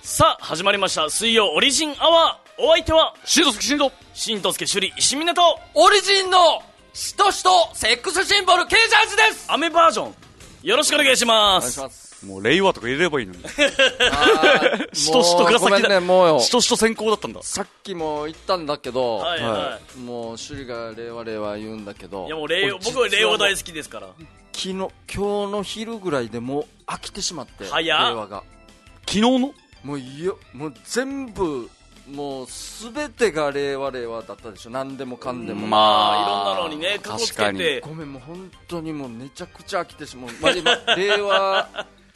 さあ始まりました水曜オリジンアワー。お相手はしんとすけしんと新藤助首里石峰とオリジンのしとしとセックスシンボル K ジャージです。 雨バージョンよろしくお願いしまお願いす。 します。 もう令和とか入れればいいのにしとしとが先だ。 ごめんね、もうよしとしと先行だったんだ。 さっきも言ったんだけど、 はいはもう首里が令和言うんだけど、 いやもう令和、僕は令和大好きですから。 今日の昼ぐらいでもう飽きてしまって、 早っ令和が昨日のもう全部もう全てが令和だったでしょ。何でもかんでも、 いろんなのにね過去つけて、 ごめん、もう本当にもうめちゃくちゃ飽きてしまう、まあ、今令和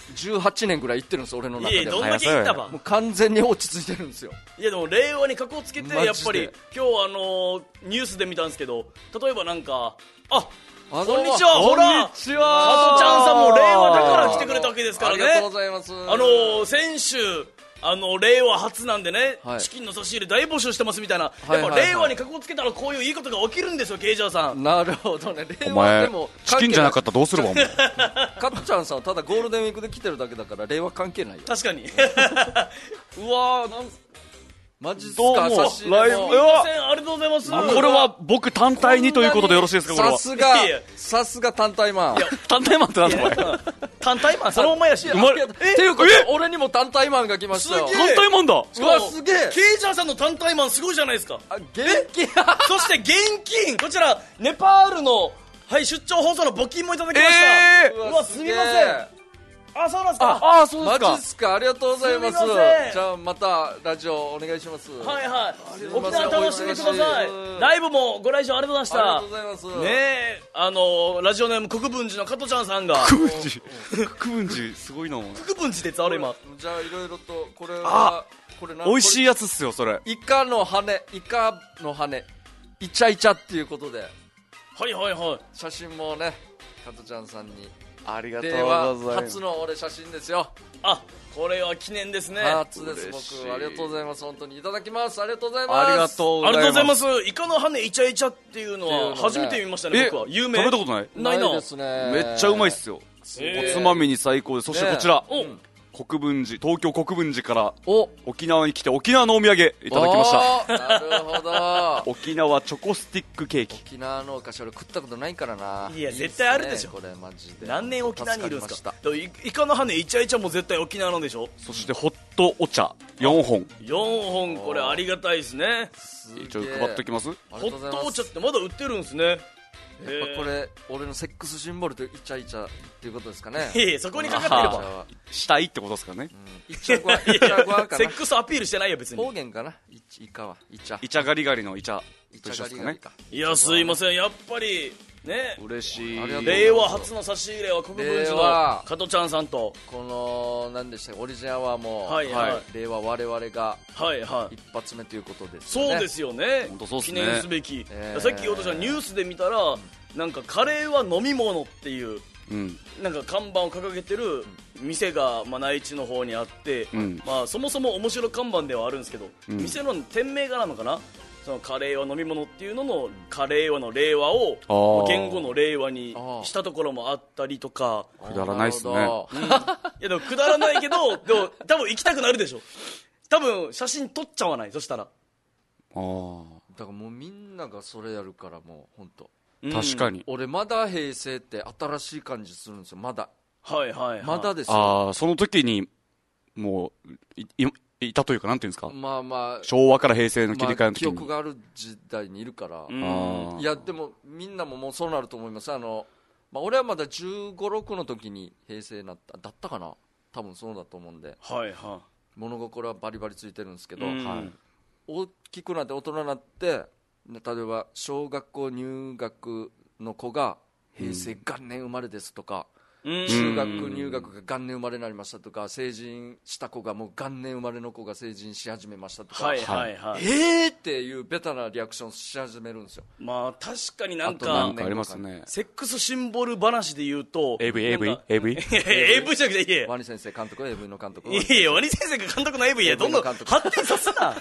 18年ぐらい行ってるんです俺の中では。 いやどんだけいったばもう完全に落ち着いてるんですよ。 いやでも令和に過去つけてマジでやっぱり今日ニュースで見たんですけど、例えばなんかこんにちは、ほら、加藤ちゃんさんも令和だから来てくれたわけですからね。 ありがとうございます。 先週令和初なんでね、 はいチキンの差し入れ大募集してますみたいな、 はいはいはいやっぱ令和に格好つけたらこういういいことが起きるんですよ、ケイジャーさん。 なるほどね。令お前和でもチキンじゃなかったらどうするわお前加藤ちゃんさんはただゴールデンウィークで来てるだけだから令和関係ないよ。 確かにうわーなんマジっすどうもか。差し入ライブれもすいません、ありがとうございます。 これは僕単体にということでよろしいですか。これはさすが単体マン。 単体マンってなんだお前単体マンそのままやし、 生まれっていうか俺にも単体マンが来ましたよ。 すげえ単体マンだ。 うわすげえ。 ケイジャーさんの単体マンすごいじゃないですか。 元気そして現金こちらネパールの、出張放送の募金もいただきました。うわすみません。そうなんですか。 ああそうですかマジっ。すか。ありがとうございます。 すみませんじゃあまたラジオお願いします。 はいはいすいません沖縄楽しんでください。 お忙しいライブもご来場ありがとうございまありがとうした。 ございます。 ねえラジオネーム国分寺の加藤ちゃんさんが国分寺すごいなお前。 国分寺ってあれ今じゃあいろいろとこれはこれ美味しいやつっすよそれ。 イカの羽イチャイチャっていうことではいはいはい。 写真もね加藤ちゃんさんにありがとう令和ございます。 初の俺写真ですよ。 これは記念ですね。 初です。 嬉しい僕ありがとうございます。本当にいただきます。ありがとうございます。 ありがとうありがとうございす。 ます。イカの羽イチャイチャっていうのはっていうのね初めて見ましたね。僕は有名。 食べたことない。 ないな。 ですね。 めっちゃうまいっすよ。おつまみに最高で。そしてこちらお国分寺、東京国分寺からお沖縄に来て沖縄のお土産いただきました。 た。なるほど。 沖縄チョコスティックケーキ。 沖縄のお菓子俺食ったことないからな。 いや絶対あるでしょいいっすねこれマジで。 何年沖縄にいるんですか。 助かだからイカの羽イチャイチャも絶対沖縄なんでしょ。 そしてホットお茶4本 4本これありがたいですね。 すげえ一応配っときます。 ホットお茶ってまだ売ってるんですね。 やっぱこれ俺のセックスシンボルとイチャイチャっていうことですかね。 いやいやそこにかかってれば。 したいってことですかね。 イチャゴアイチャゴアかな。 セックスアピールしてないよ別に。 方言かな。イカはイチャイチャガリガリのイチャイと一緒ですかね。 チャガリガリか。 いやすいませんやっぱりね。 嬉しい。 ありがとう令和初の差し入れは国分寺の令和加藤ちゃんさんとこの何でしたかオリジンアワーもはいはい令和我々がはいはい。 一発目ということですよね。 そうですよね本当そうっす記ね念すべき、さっき私はニュースで見たら、なんかカレーは飲み物っていううんなんか看板を掲げてる店が、内地の方にあって、 うんそもそも面白看板ではあるんですけど、 うん店の店名がなのかな、そのカレーは飲み物っていうののカレーはの令和をあー言語の令和にしたところもあったりとか、 くだらないっすね。 なるほどいやでもくだらないけどでも多分行きたくなるでしょ。多分写真撮っちゃわないそしたら、 ああだからもうみんながそれやるからもう本当。 確かに。 俺まだ平成って新しい感じするんですよ。まだはいはいはい、 まだですよ。 ああその時にもういたというかなんていうんですか。 まあまあ昭和から平成の切り替えの時に。 記憶がある時代にいるから、 うんあーいやでもみんなももうそうなると思います。俺はまだ15、6の時に平成だったかな。多分そうだと思うんではいは物心はバリバリついてるんですけど、 うんはい、大きくなって大人になって例えば小学校入学の子が平成元年生まれですとか、 い、 中学入学が元年生まれになりましたとか、成人した子がもう元年生まれの子が成人し始めましたとか、 はいはいはい、 っていうベタなリアクションし始めるんですよ。 確かになんあとかなんかありますね。 セックスシンボル話で言うと AV なんか AV いや AV じゃなくていやワニ先生監督 AV の監督いやワニ先生が監督の AV やどんどん監督発展させな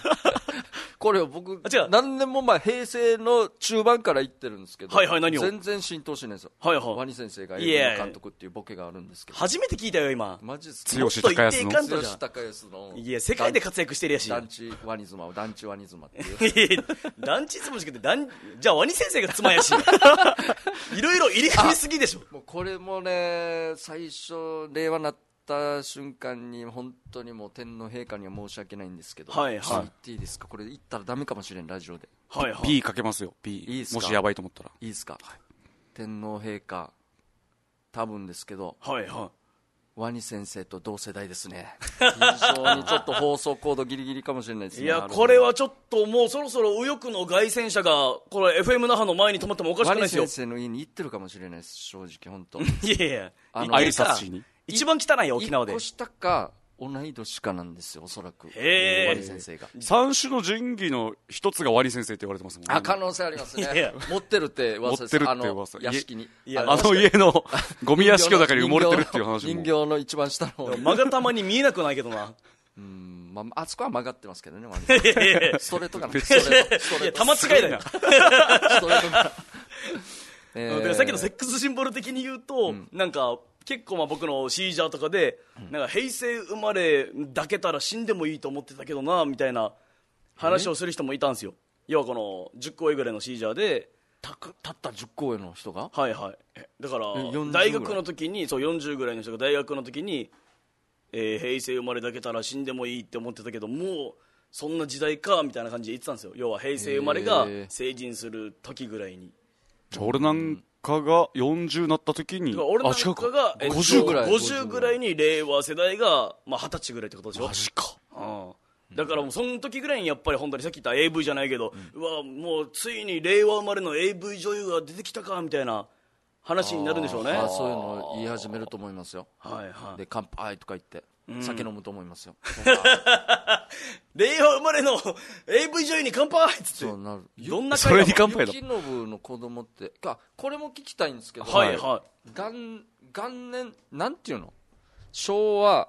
これを僕あ違う何年も前平成の中盤から言ってるんですけど、 はいはい何を全然浸透しないんですよ。 はいはいワニ先生がいやいや映画の監督っていうボケがあるんですけど、 初めて聞いたよ今。 マジです剛高安のもっと言っていかんと剛じゃん。 高安のいや世界で活躍してるやし。 団地ワニ妻っていういや団地妻しかってじゃあワニ先生が妻やし。いろいろ入り組みすぎでしょ。 もうこれもね、最初令和になった瞬間に本当にもう天皇陛下には申し訳ないんですけど、 はいはい言っていいですか、これ言ったらダメかもしれん、ラジオではいはい P かけますよ P いいっすかもしやばいと思ったら。 いいですか、天皇陛下多分ですけどはいはワニ先生と同世代ですね。非常にちょっと放送コードギリギリかもしれないですい。 ね。 いやこれはちょっともうそろそろ右翼の凱旋車がこれ FM 那覇の前に止まってもおかしくワニないですよ。 先生の家に行ってるかもしれないです、正直本当。 いやいや挨あの拶しに。 一番汚いよ沖縄で。 一個下か同い年かなんですよ、おそらく。 へーワニ先生が。 三種の神器の一つがワニ先生って言われてますもんね。 あ、可能性ありますね。 いや持ってるって噂です。 持ってるって噂屋敷に。 いやあの家のゴミ屋敷の中に埋もれてるっていう話も。 人形の一番下の方に。 まがたまに見えなくないけどな。 まあそこは曲がってますけどね、ワニいやいやいやストレートかな。ストレート。ストいやレート。 玉違いだよ。 ストレートかな。 だからさっきのセックスシンボル的に言うと、なんか結構まあ僕のシージャーとかで、なんか平成生まれ抱けたら死んでもいいと思ってたけどなみたいな話をする人もいたんですよ。要はこの10個上ぐらいのシージャーで、 たった10個上の人がはいはい、だから 40 大学の時にそう40ぐらいの人が大学の時に、平成生まれ抱けたら死んでもいいって思ってたけど、もうそんな時代かみたいな感じで言ってたんですよ。要は平成生まれが成人する時ぐらいに。 じゃあ俺なんかが40になった時に。 俺なんかが 50ぐらい 50ぐらいに令和世代が、まあ、20歳ぐらいってことでしょ。 マジか。 だからもうその時ぐらいにやっぱり本当にさっき言った AV じゃないけど、うわもうついに令和生まれの AV 女優が出てきたかみたいな話になるんでしょうね。 そういうのを言い始めると思いますよ。 はいはい。 で乾杯とか言って酒飲むと思いますよ。 令和生まれの AV 女優に乾杯っつって。 そうなる。 どんなそれに乾杯だ。 雪信の子供ってこれも聞きたいんですけど、 はいは元年なんていうの、昭和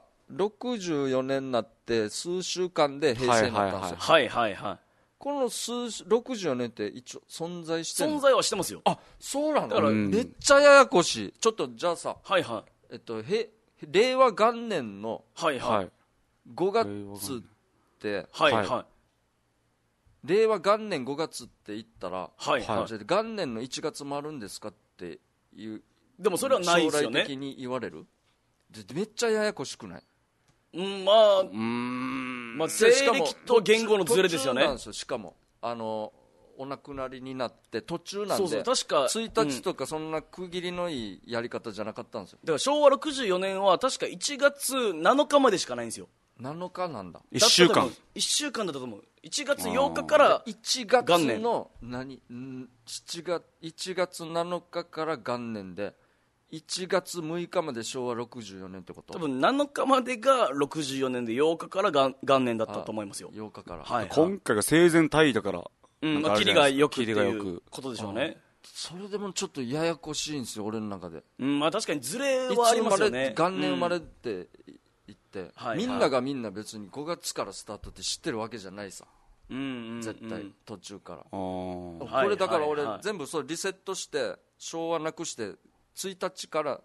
64年になって数週間で平成になったんですよ。 はいはいはい。 この64年って一応存在してるの？ 存在はしてますよ。 あ、そうなの。 だからめっちゃややこしい。ちょっとじゃあさ、 はいはい。 令和元年のはいはい。 はい。 5月ってはいはいは令和元年5月って言ったら、 はいはいじゃあ元年の1月もあるんですかっていうい。でもそれはないですよね。 将来的に言われる。でめっちゃややこしくない？ うんまあまあ西しかも暦と言語のズレですよね。 途中なんですよ。しかもお亡くなりになって途中なんで、 そうそう確か 1日とかそんな区切りのいいやり方じゃなかったんですよ。 だから昭和64年は確か1月7日までしかないんですよ。 7日なんだ。 1週間。 1週間だったと思う。1月8日から 1 元年月の1月7日から元年で1月6日まで昭和64年ってこと？ 多分7日までが64年で8日から元年だったと思いますよ。 8日から、 はい、 今回が生前退位だから。 うんまあ、 なんかあキリがれじゃないですかよくっていキリがよくうことでしょうね。 それでもちょっとややこしいんですよ、俺の中で。 うんまあ、確かにズレいつはあり生ますれまよね。 元年生まれって言って、 はいみんながみんな別に5月からスタートって知ってるわけじゃないさ、 うんうんうん絶対途中から、 あーはいこれだから俺、 はいはい全部それリセットして昭和なくして1月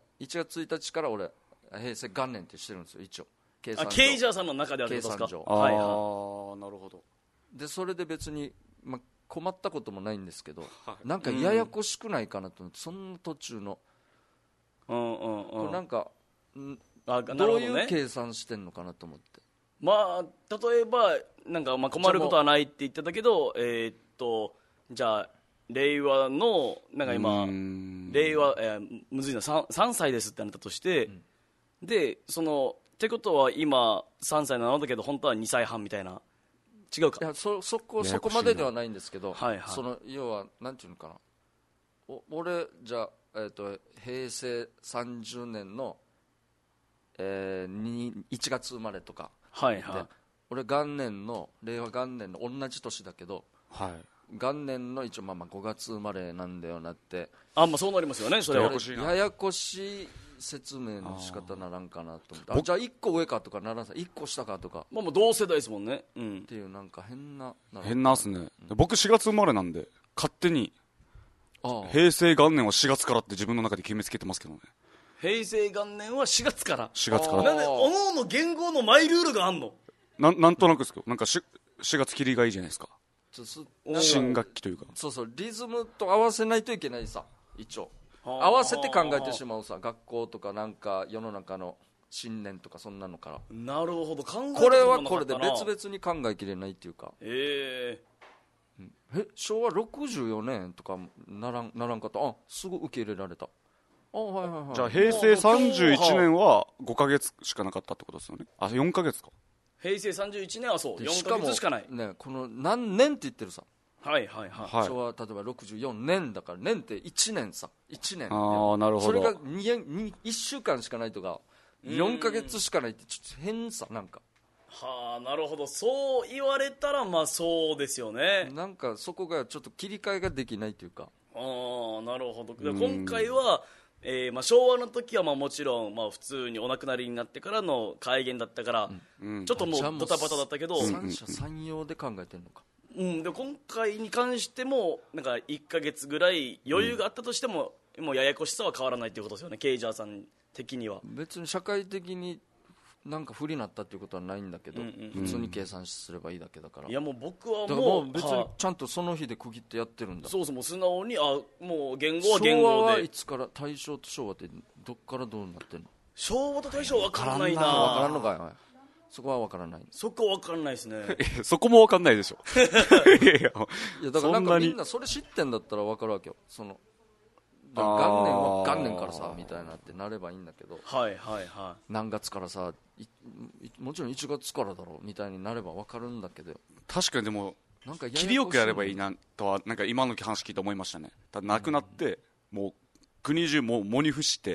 1日から俺平成元年ってしてるんですよ、一応計算あ上ケイジャーさんの中ではってことですか。 計算上はいはなるほど。 でそれで別に、困ったこともないんですけど、 はいなんかややこしくないかなと思って、そんな途中の、 い。うんうんうん。 これなんか、 あなるどうほどねいう計算してんのかなと思って。 まあ例えばなんかまあ困ることはないって言ってたけど、じゃあ令和のなんか今令和、むずいな 3歳ですってなったとして、でそのってことは今3歳なのだけど本当は2歳半みたいな、違うか。 いやそこまでではないんですけど、 はいはいその要はなんていうのかな、俺じゃあ、平成30年の、1月生まれとか、 はいはいで俺元年の令和元年の同じ年だけど、 はい。 元年の一応5月生まれなんだよなって、 あまあそうなりますよねそれは。 ややこしいなややこしい説明の仕方ならんかなと思って、じゃあ1個上かとかならんさ、1個下かとかまあもう同世代ですもんね。 っていうなんか変なっすね。僕4月生まれなんで、勝手に、 ああ平成元年は4月からって自分の中で決めつけてますけどね。 平成元年は4月から。 4月から。 なんでおのおの言語のマイルールがあんの？ なんとなくですけど、なんか4月切りがいいじゃないですか。 なんか新学期というか。 そうそう、リズムと合わせないといけないさ、一応合わせて考えてしまうさ、学校とかなんか世の中の信念とかそんなのから、 なるほど、考えたこれはとなかこったな。 れで別々に考えきれないっていうか、昭和64年とかならんかった、すぐ受け入れられた。はいはいはい。 じゃあ平成31年は5ヶ月しかなかったってことですよね。4ヶ月か。 平成31年はそうで 4ヶ月しかない。 ね、この何年って言ってるさ、 はいはいはい。 はい。 昭和例えば64年だから年って1年さ、1年なるほど。 それが1週間しかないとか4ヶ月しかないってちょっと変さ、なんかはあ、なるほど。そう言われたらまあそうですよね。 なんかそこがちょっと切り替えができないというか、 ああ、なるほど。で今回は、まあ、昭和の時はまあもちろん、まあ、普通にお亡くなりになってからの改元だったから、ちょっともうドタバタだったけど、 三者三様で考えてるのか、 で今回に関してもなんか1ヶ月ぐらい余裕があったとしても、もうややこしさは変わらないということですよね、ケイジャーさん的には。 別に社会的になんか不利になったっていうことはないんだけど、普通に計算すればいいだけだから、 いやもう僕はだからもうもう別にちゃんとその日で区切ってやってるんだ。 そうそう、もう素直にもう言語は言昭和語で。 はいつから、大正と昭和ってどっからどうなってんの？ 昭和と大正分からないな。 分からんのかい、そこは分からない。 そこは分からないですね。 そこもわかんないでしょ。いやいや、 いやだからなんかみんなそれ知ってんだったら分かるわけよ。そのだから元年は元年からさみたいなってなればいいんだけど、 はいはいは何月からさもちろん1月からだろうみたいになれば分かるんだけど、 確かにでも、 なんかややこしい切りよくやればいいなとは、なんか今の話聞いて思いましたね。ただ亡くなって、もう国中もう喪に伏して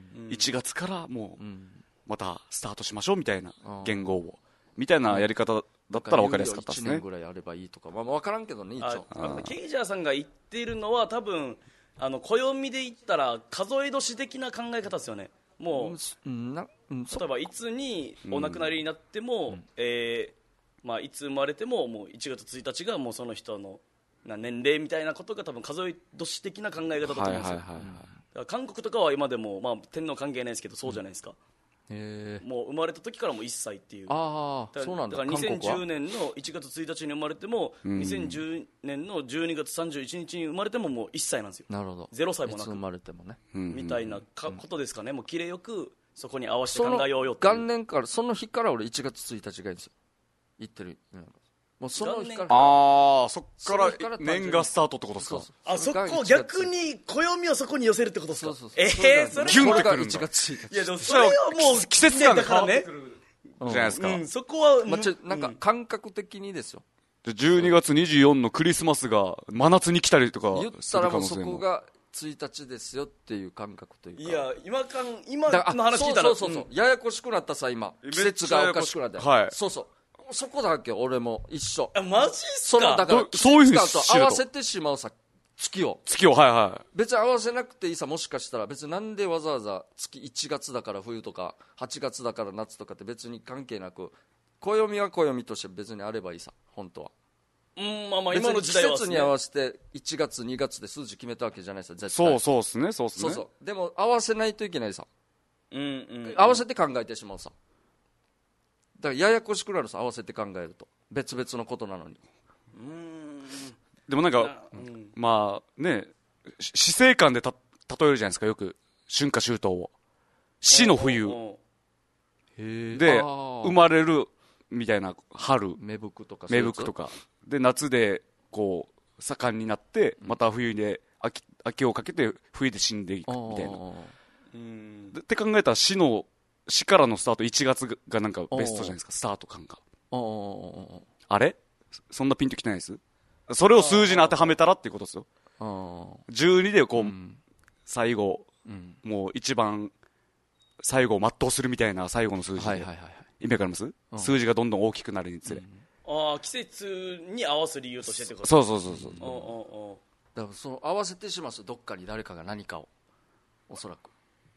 、1月からもうまたスタートしましょうみたいな言語を、みたいなやり方だったら分かりやすかったです 1 ね年。ぐらいあればいいとか、まあ分からんけどね、一応。 ケイジャーさんが言っているのは多分暦で言ったら数え年的な考え方ですよね。もう例えばいつにお亡くなりになっても、まあ、いつ生まれてももう1月1日がもうその人の年齢みたいなことが多分数え年的な考え方だと思うんですよ。だから韓国とかは今でも、まあ、天皇関係ないですけどそうじゃないですか。もう生まれた時からもう1歳っていう。 そうなんだ。 だから2010年の1月1日に生まれても、2010年の12月31日に生まれてももう1歳なんですよ。 なるほど。 0歳もなく、 いつ生まれてもね、 みたいなことですかね。もう綺麗よくそこに合わせて考えようよっていう。 その元年から、その日から俺1月1日がいいんですよ、言ってる。もうその日からそっから年がスタートってことですか。 そこ逆に暦をそこに寄せるってことですか。 そうそれキュンってくるんだ。 1月1日。 いやでもそれはもう季節感が変わってねくるじゃないですか。 そこはなんか感覚的にですよ。 12月24のクリスマスが真夏に来たりとか言ったらもうそこが1日ですよっていう感覚というか。 いや今の話聞いたらそうややこしくなったさ、今季節がおかしくなって、そこだっけ、俺も一緒。 マジっすか。 だからそういうふうに合わせてしまうさ、月を別に合わせなくていいさ。もしかしたら別になんでわざわざ月1月だから冬とか8月だから夏とかって別に関係なく、暦は暦として別にあればいいさ、本当は。 まあまあ今の時代は季節に合わせて1月2月で数字決めたわけじゃないさ、絶対。 そうですね。 でも合わせないといけないさ、合わせて考えてしまうさ。だからややこしくなるさ、合わせて考えると別々のことなのに。 でもなんかまあね、死生観で例えるじゃないですか、よく春夏秋冬を。死の冬で生まれるみたいな、春芽吹くとかで夏でこう盛んになって、また冬で秋をかけて冬で死んでいくみたいな。って考えたら死からのスタート1月がなんかベストじゃないですか、スタート感が。あれそんなピンときてないです。それを数字に当てはめたらっていうことですよ。12でこう、最後、もう一番最後を全うするみたいな最後の数字で、意味わかります？数字がどんどん大きくなるにつれ、 季節に合わす理由としてってこと。 だからその合わせてします、どっかに誰かが何かを、おそらく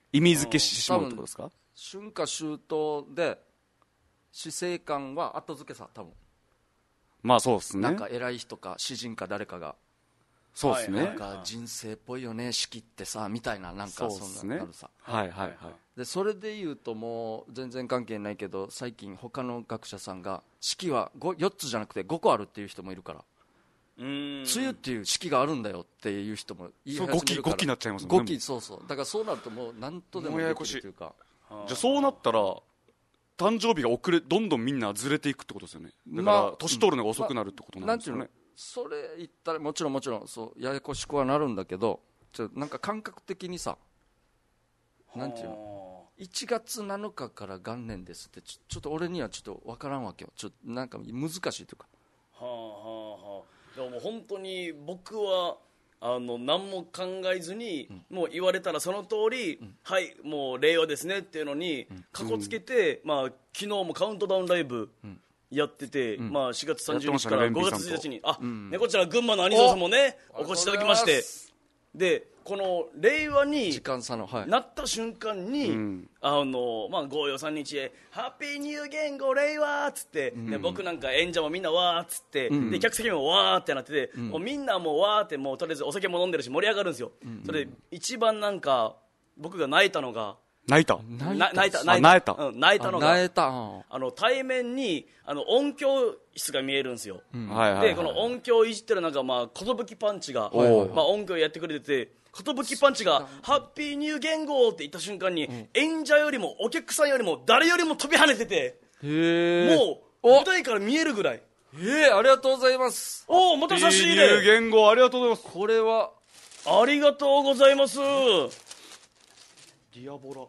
意味付けしてしまうってことですか？ 春夏秋冬で死生観は後付けさ、多分。 まあそうですね。 なんか偉い人か詩人か誰かが、 そうですね。 なんか人生っぽいよね四季ってさみたいな、なんかそんななるさ。 はいはいはい。 でそれで言うともう全然関係ないけど、最近他の学者さんが四季は4つじゃなくて5個あるっていう人もいるから、梅雨っていう四季があるんだよっていう人も言い始めるから、 5期になっちゃいますもんね。 5期、そうそう。だからそうなるともう何とでもできるというか。 じゃあそうなったら誕生日がどんどんみんなずれていくってことですよね。だから年取るのが遅くなるってことなんですよね。 なんていうの、それ言ったらもちろんそうややこしくはなるんだけど、なんか感覚的にさ、なんていうの、1月7日から元年ですってちょっと俺にはちょっと分からんわけよ。なんか難しいというか。 でも本当に僕は何も考えずに、もう言われたらその通り、はいもう令和ですねっていうのにかこつけて、まあ昨日もカウントダウンライブやってて、まあ4月30日から5月1日にこちら群馬のアニゾーさんもねお越しいただきまして、でこの令和に時間差の、 なった瞬間に、まあ543日へハッピーニュー言語令和っつって、で僕なんか演者もみんなわーっつって、で客席もわーってなってて、もうみんなもうわーってもうとりあえずお酒も飲んでるし盛り上がるんですよ。それで一番なんか僕が泣いたのが泣いたのが対面に音響室が見えるんですよ。でこの音響をいじってるなんか寿パンチが音響やってくれてて、寿パンチがハッピーニュー言語って言った瞬間に、演者よりもお客さんよりも誰よりも飛び跳ねてて、もう舞台から見えるぐらい。 ありがとうございます。 また差し入ハッピーニューれ言語ありがとうございます。 これはありがとうございます。 ディアボラ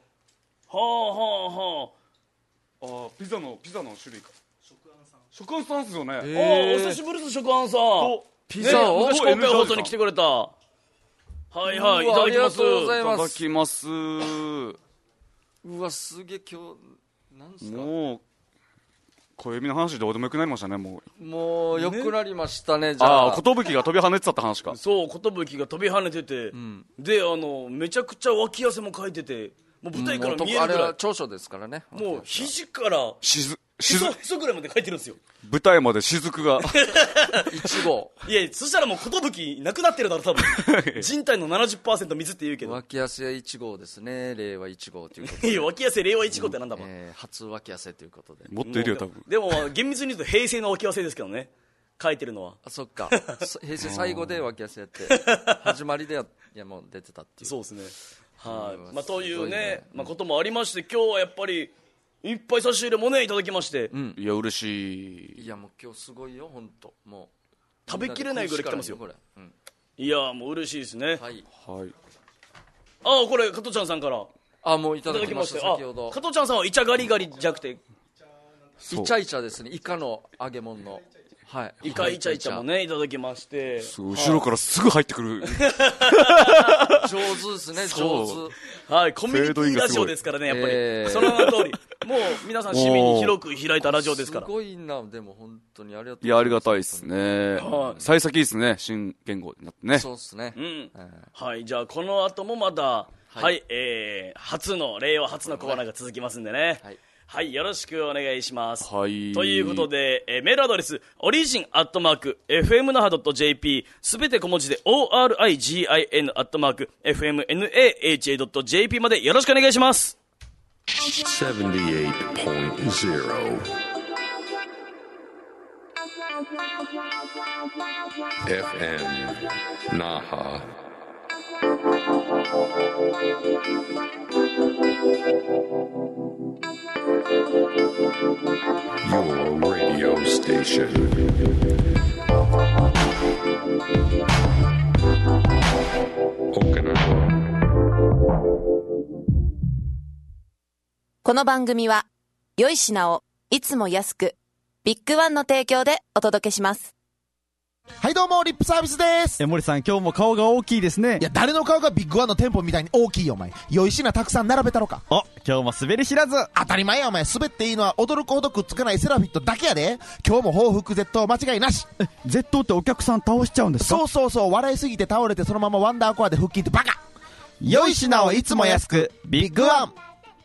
ピザの種類か。食安さんですよね。 お久しぶりです。食安さんピザを昔今回放送に来てくれた。はいはい、いただきます。 ありがとうございます。 いただきます。 うわすげえ、今日なんですか。 もう小指の話どうでもよくなりましたね。もう良くなりましたね。じゃあ寿が飛び跳ねてたって話か。 そう、寿が飛び跳ねてて、でめちゃくちゃ脇汗もかいてて、もう舞台から見えるぐらい。 あれは長所ですからね。 もう肘からへそぐらいまで書いてるんですよ。 舞台まで雫が 1号。 いやそしたらもう寿なくなってるだろ多分。人体の 70% 水って言うけど。 脇汗1号ですね。令和1号ということで。 いや脇汗令和1号ってなんだもん。 初脇汗ということで。 もっといるよ多分。 でも厳密に言うと平成の脇汗ですけどね、書いてるのは。 そっか。平成最後で脇汗やって始まりでもう出てたっていう。 そうですね。はい、というね、こともありまして、今日はやっぱりいっぱい差し入れもねいただきまして、 いや嬉しい。 いやもう今日すごいよ本当。もう食べきれないぐらい来てますよ。いやもう嬉しいですね。 はい。 これ加藤ちゃんさんからもういただきました。先ほど加藤ちゃんさんはイチャガリガリじゃなくてイチャイチャですね。イカの揚げ物のイカイチャイチャもねいただきまして、 後ろからすぐ入ってくる。 上手ですね。上手。 はい、コミュニティラジオですからね、やっぱり、その名の通り、もう皆さん市民に広く開いたラジオですから。 すごいな。でも本当にありがとうございます。 いやありがたいですね。幸先いいですね。新言語になってね。 そうですね。 はい、じゃあこの後もまた令和初のコーナーが続きますんでね。はい、よろしくお願いします。ということで、メールアドレス、origin@fmnaha.jp、すべて小文字で origin@fmnaha.jp までよろしくお願いします。 78.0 FM Naha Your radio station. Okinawa. この番組は良い品をいつも安くビッグワンの提供でお届けします。 はいどうもリップサービスです。 森さん今日も顔が大きいですね。 いや誰の顔がビッグワンの店舗みたいに大きいよお前。良い品たくさん並べたろか。 今日も滑り知らず。 当たり前やお前。滑っていいのは驚くほどくっつかないセラフィットだけやで。今日も報復絶倒間違いなし。 絶倒ってお客さん倒しちゃうんですか？ そう笑いすぎて倒れてそのままワンダーコアで腹筋ってバカ。 良い品をいつも安く、ビッグワン。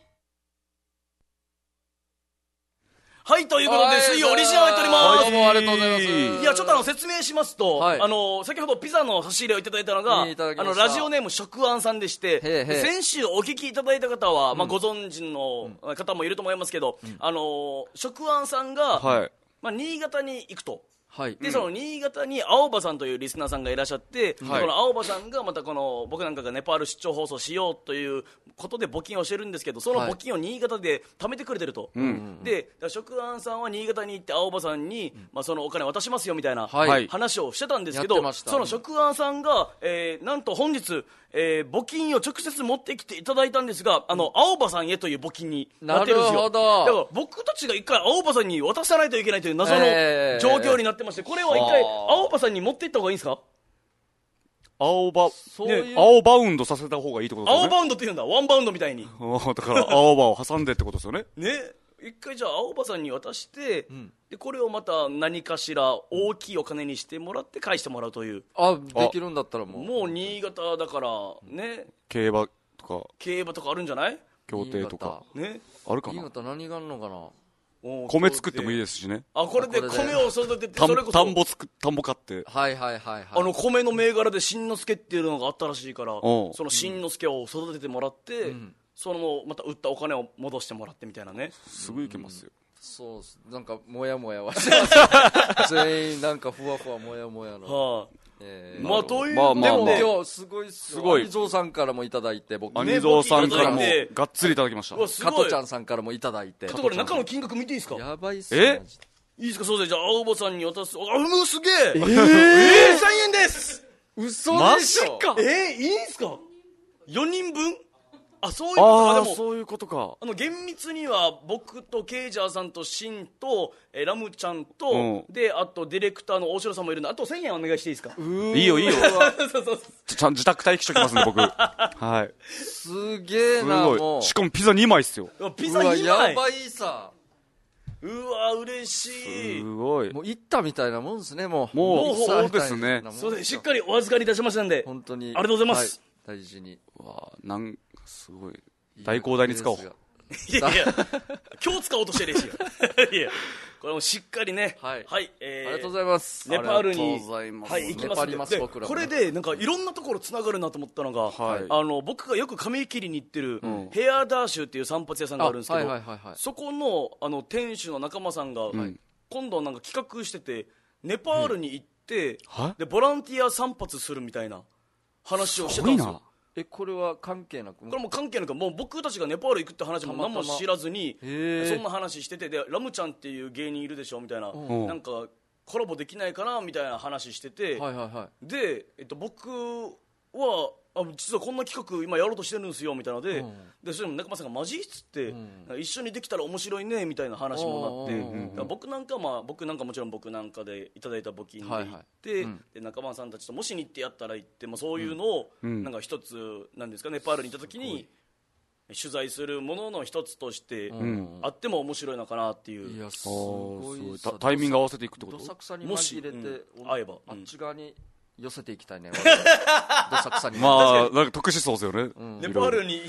はい、ということで、水曜オリジナルをやっております。 どうもありがとうございます。 いや、ちょっと説明しますと、 はい先ほどピザの差し入れをいただいたのが、 いただきましたラジオネーム食安さんでして、 へー先週お聞きいただいた方は、ご存知の方もいると思いますけど、食安さんが、 はい。 新潟に行くと。 はい。 で、その新潟に青葉さんというリスナーさんがいらっしゃって、 はいこの青葉さんがまたこの僕なんかがネパール出張放送しようということで募金をしてるんですけど、その募金を新潟で貯めてくれてると、で、だから食安さんは新潟に行って青葉さんに、そのお金渡しますよみたいなはい話をしてたんですけど、 やってましたその食安さんが、なんと本日、募金を直接持ってきていただいたんですが、青葉さんへという募金になってるんですよ。 なるほどだから僕たちが一回青葉さんに渡さないといけないという謎の状況になってまして、これは一回青葉さんに持っていった方がいいんですか？ 青葉、 そういう青バウンドさせた方がいいってことですよね。 青バウンドって言うんだ、ワンバウンドみたいにだから青葉を挟んでってことですよね。 ね。一回じゃあ青葉さんに渡して、でこれをまた何かしら大きいお金にしてもらって返してもらうという、 できるんだったらもう。 もう新潟だからね、 競馬とか、 競馬とかあるんじゃない競艇とか、 ね。 新あるかな。 潟何があるのかな。 米作ってもいいですしね。 これで米を育てて、 田それこそ田んぼ買って。 はいはいはいはい。 米の銘柄でしんのすけっていうのがあったらしいから、 おうそのしんのすけを育ててもらって、そのまた売ったお金を戻してもらってみたいなね。 すぐ行けますよ。 そうっす。なんかモヤモヤはしてます全員なんかふわふわモヤモヤの。 はい、まあというまあまあでもでも今日すごいっすよ。 すごいアニゾーさんからもいただいて、僕アニゾーさんからもね僕がっつりいただきましたう。わすごい。 加トちゃんさんからもいただいて。 ちょっとこれ中の金額見ていいですか？ やばいっすえよマジでいいですか？そうです。じゃあ青葉さんに渡す。もうすげえ。1000円です。 嘘マでしょ。 ジか。 いいんすか？4人分？そういうことか。でもそういうことか。 厳密には僕とケイジャーさんとシンと、ラムちゃんと、であとディレクターの大城さんもいるんで、あと1000円お願いしていいですか？ いいよいいよ。 そうそうちゃん自宅待機しときますね僕。はい。 すげえすな、もう。 ごい。しかもピザ2枚っすよ。 ピザうわ 2枚。 やばいさ。 うわ嬉しい。 すごい。 もう行ったみたいなもんですね、もう。 もうもうそうですね。 そうです。しっかりお預かりいたしましたんで、 本当に。 ありがとうございます。 はい、大事に。 わあすごい。大広大に使おう。 いやいや、今日使おうとしてるしよ。いや、これもしっかりね。 はいはい。 ありがとうございます。 ネパールにありがとうございますはい、行きますんで。 ネパりますで僕らもこれでなんかいろんなところつながるなと思ったのが、 はい僕がよく髪切りに行ってる、ヘアダッシュっていう散髪屋さんがあるんですけど、 はいはいはいはいそこの店主の仲間さんが、今度なんか企画してて、ネパールに行って、でボランティア散髪するみたいな話をしてたんですよ。 これは関係なく。 これも関係なく、もう僕たちがネパール行くって話も何も知らずに、そんな話してて、でラムちゃんっていう芸人いるでしょみたいな、なんかコラボできないかなみたいな話してて、 はいはいはい。 で、僕は実はこんな企画今やろうとしてるんですよみたいなので、でそれも仲間さんがマジっつって、一緒にできたら面白いねみたいな話もなって、だから僕なんかもちろん僕なんかでいただいた募金で行って、で仲間さんたちともしに行ってやったら行って、そういうのをなんか一つなんですか、ネパールに行った時に取材するものの一つとしてあっても面白いのかなっていう。 いやすごいさ。 タイミング合わせていくってこと？ どさくさに紛れて、 会えばあっち側に寄せていきたいね。どさくさに。 まあなんか特殊そうですよね。 ネパールに行って、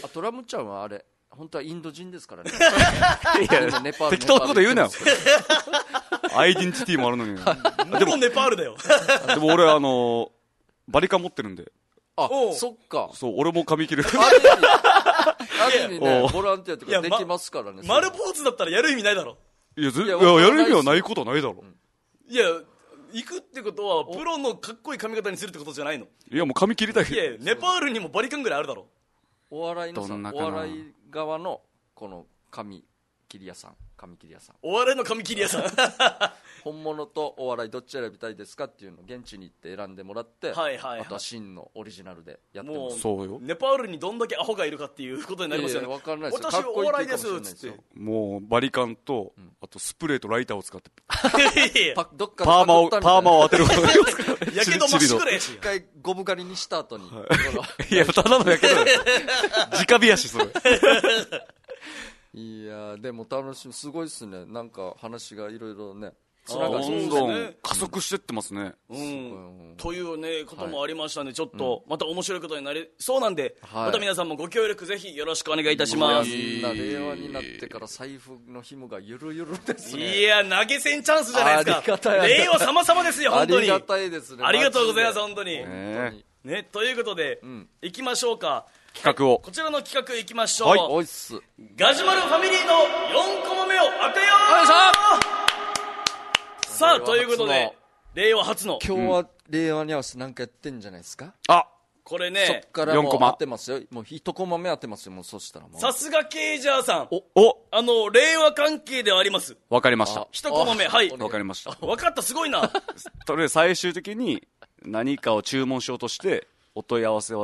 トラムちゃんはあれ本当はインド人ですからね。 いやネパール適当なこと言うなよ。アイデンティティもあるのに。 でもネパールだよ。 でも俺バリカン持ってるんで。 そっか。 そう、俺も髪切る。 ある意味ね、ボランティアとかできますからね。 丸坊主だったらやる意味ないだろ。 いや、やる意味はないことはないだろ。 いや、行くってことはプロのかっこいい髪型にするってことじゃないの？ いや、もう髪切りたい。 いや、ネパールにもバリカンぐらいあるだろ。 お笑いのさ、 どんなかなお笑い側のこの髪切り屋さん。 お笑いの髪切り屋さん。 本物とお笑いどっち選びたいですかっていうのを現地に行って選んでもらって、 はいはいはい、 あとは真のオリジナルでやってもうます。 そうよ。 ネパールにどんだけアホがいるかっていうことになりますよね。 分かんないですよ。 私お笑いですっつって。 もうバリカンと、あとスプレーとライターを使ってどっかでパーマを当てることでやけどまっしぐらやし。 一回ゴム狩りにした後に、 いや、ただのやけどよ。直火やし、それ。 いやでも楽しみ、すごいっすね。なんか話がいろいろね。 どんどん加速してってますね。 というねこともありましたね。ちょっとまた面白いことになりそうなんで、また皆さんもご協力ぜひよろしくお願いいたします。 みんな令和になってから財布の紐がゆるゆるですね。 いや投げ銭チャンスじゃないですか。令和様々ですよ本当に。 ありがたいですね。 ありがとうございます本当に。 ね、 ということで行きましょうか。 企画を、 こちらの企画行きましょう。 おいっす。 ガジュマルファミリーの4コマ目を当てよう。さあということで令和初の今日は令和に合わせて何かやってんじゃないですか。 これね、 そっからもう当てますよ。もう1コマ目当てますよ。もうそしたらもうさすがケイジャーさん。 お令和関係ではあります。 わかりました。 1コマ目、はい、 わかりました。 わかった、すごいな。 とりあえず最終的に何かを注文しようとしてお問い合わせは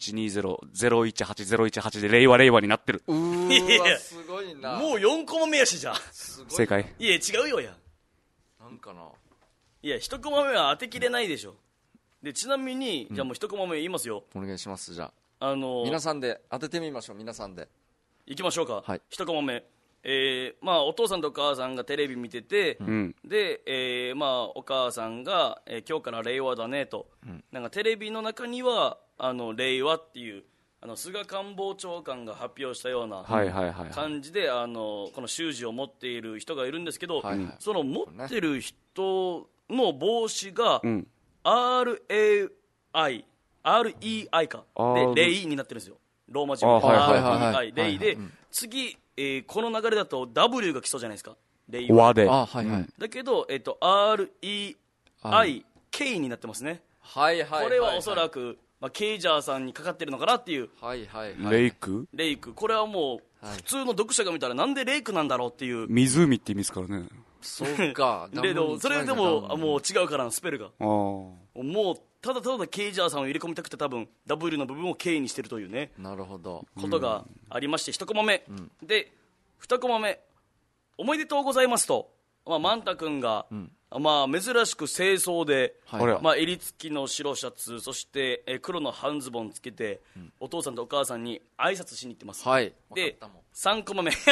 0120-018-018 で令和になってる。 うーわすごいな。 もう4コマ目やしじゃ正解。 いや違うよや。 なんかな。 いや1コマ目は当てきれないでしょ。でちなみに、じゃあもう1コマ目言いますよ。 お願いします。じゃあ皆さんで当ててみましょう。皆さんでいきましょうか。 はい、 1コマ目、まあ、お父さんとお母さんがテレビ見てて、で、まあ、お母さんが、今日から令和だねと、なんかテレビの中には令和っていう菅官房長官が発表したような感じでこの習字を持っている人がいるんですけど、その持ってる人の帽子が、REI かでレイになってるんですよ。ローマ字で REI レイで、次、この流れだと W が来そうじゃないですか。レイはでだけど、REIK になってますね。これはおそらく、まあ、ケイジャーさんにかかってるのかなっていう。 レイクこれはもう普通の読者が見たらなんでレイクなんだろうっていう。 湖って意味ですからね。 そうか。 それでももう違うからスペルがもうただただケイジャーさんを入れ込みたくて多分 W の部分を K にしてるというね。 なるほど。 ことがありまして、1コマ目、で2コマ目おめでとうございますと、まあ、マンタ君が、まあ、珍しく清掃で、まあ、襟付きの白シャツそして、黒の半ズボンつけて、お父さんとお母さんに挨拶しに行ってます。で3コマ目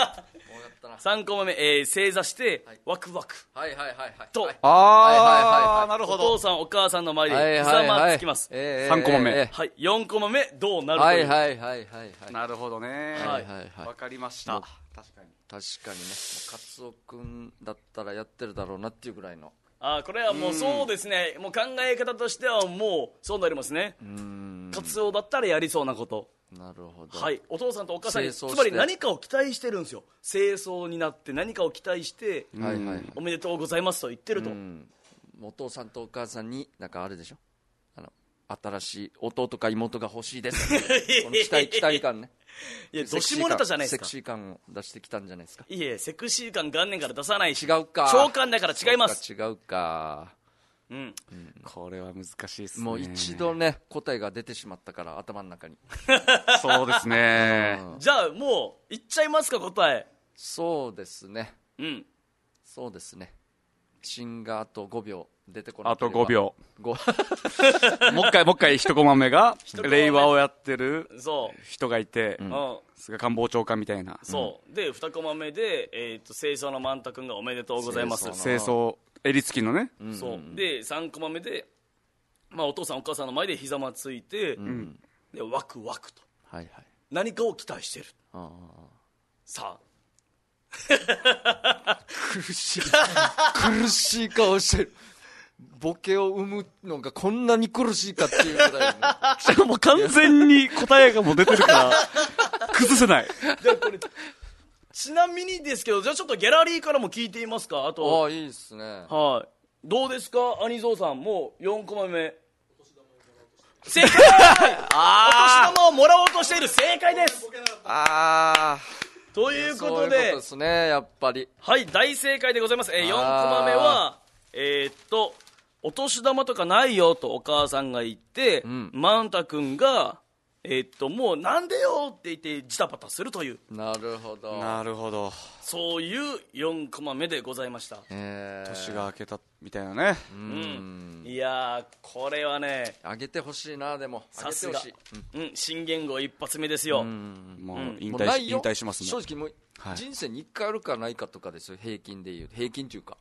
3コマ目、正座して、ワクワクと、 なるほど。 お父さんお母さんの前でひざまつきます。 3コマ目、 4コマ目どうなるという。 なるほどね。わかりました。確かにね。 カツオ君だったらやってるだろうなっていうぐらいの。 これはもうそうですね。もう考え方としてはもうそうなりますね。カツオだったらやりそうなこと。 なるほど。 お父さんとお母さんにつまり何かを期待してるんですよ。清掃になって何かを期待して、おめでとうございますと言ってると。 お父さんとお母さんになんかあれでしょ、新しい弟か妹が欲しいですこの期待感ね。 いやどしもネタじゃないですか。 セクシー感を出してきたんじゃないですか。 いえセクシー感元年から出さないし。 違うか。 長官だから違います。 違うか。 これは難しいですね。 もう一度ね答えが出てしまったから頭の中に。 そうですね。 じゃあもう言っちゃいますか答え。 そうですね。そうですね。芯があと5秒出てこない。 あと5秒もう一回1コマ目が令和をやってる人がいて、菅官房長官みたいな。 そうで2コマ目で、清掃のマンタ君がおめでとうございます。 清掃襟付きのね。 そうで3コマ目で、まあ、お父さんお母さんの前でひざまついて、でワクワクと、何かを期待してる。さあ苦しい顔してる。ボケを生むのがこんなに苦しいかっていうぐらいね。もう完全に答えがもう出てるから崩せない。 じゃあこれちなみにですけど、じゃあちょっとギャラリーからも聞いていますか。あといいですね。 どうですかアニゾーさん。もう4コマ目正解。お年玉をもらおうとしている。正解です。ということで、そういうことですね、やっぱり。 大正解でございます。4コマ目はお年玉とかないよとお母さんが言って、マンタ君がもうなんでよって言ってジタバタするという。 なるほど。 そういう4コマ目でございました。 年が明けたみたいなね。 いやこれはねあげてほしいな。でもさすが新元号一発目ですよ。 もう引退しますもん。 正直もう人生に1回あるかないかとかですよ。平均でいう平均というか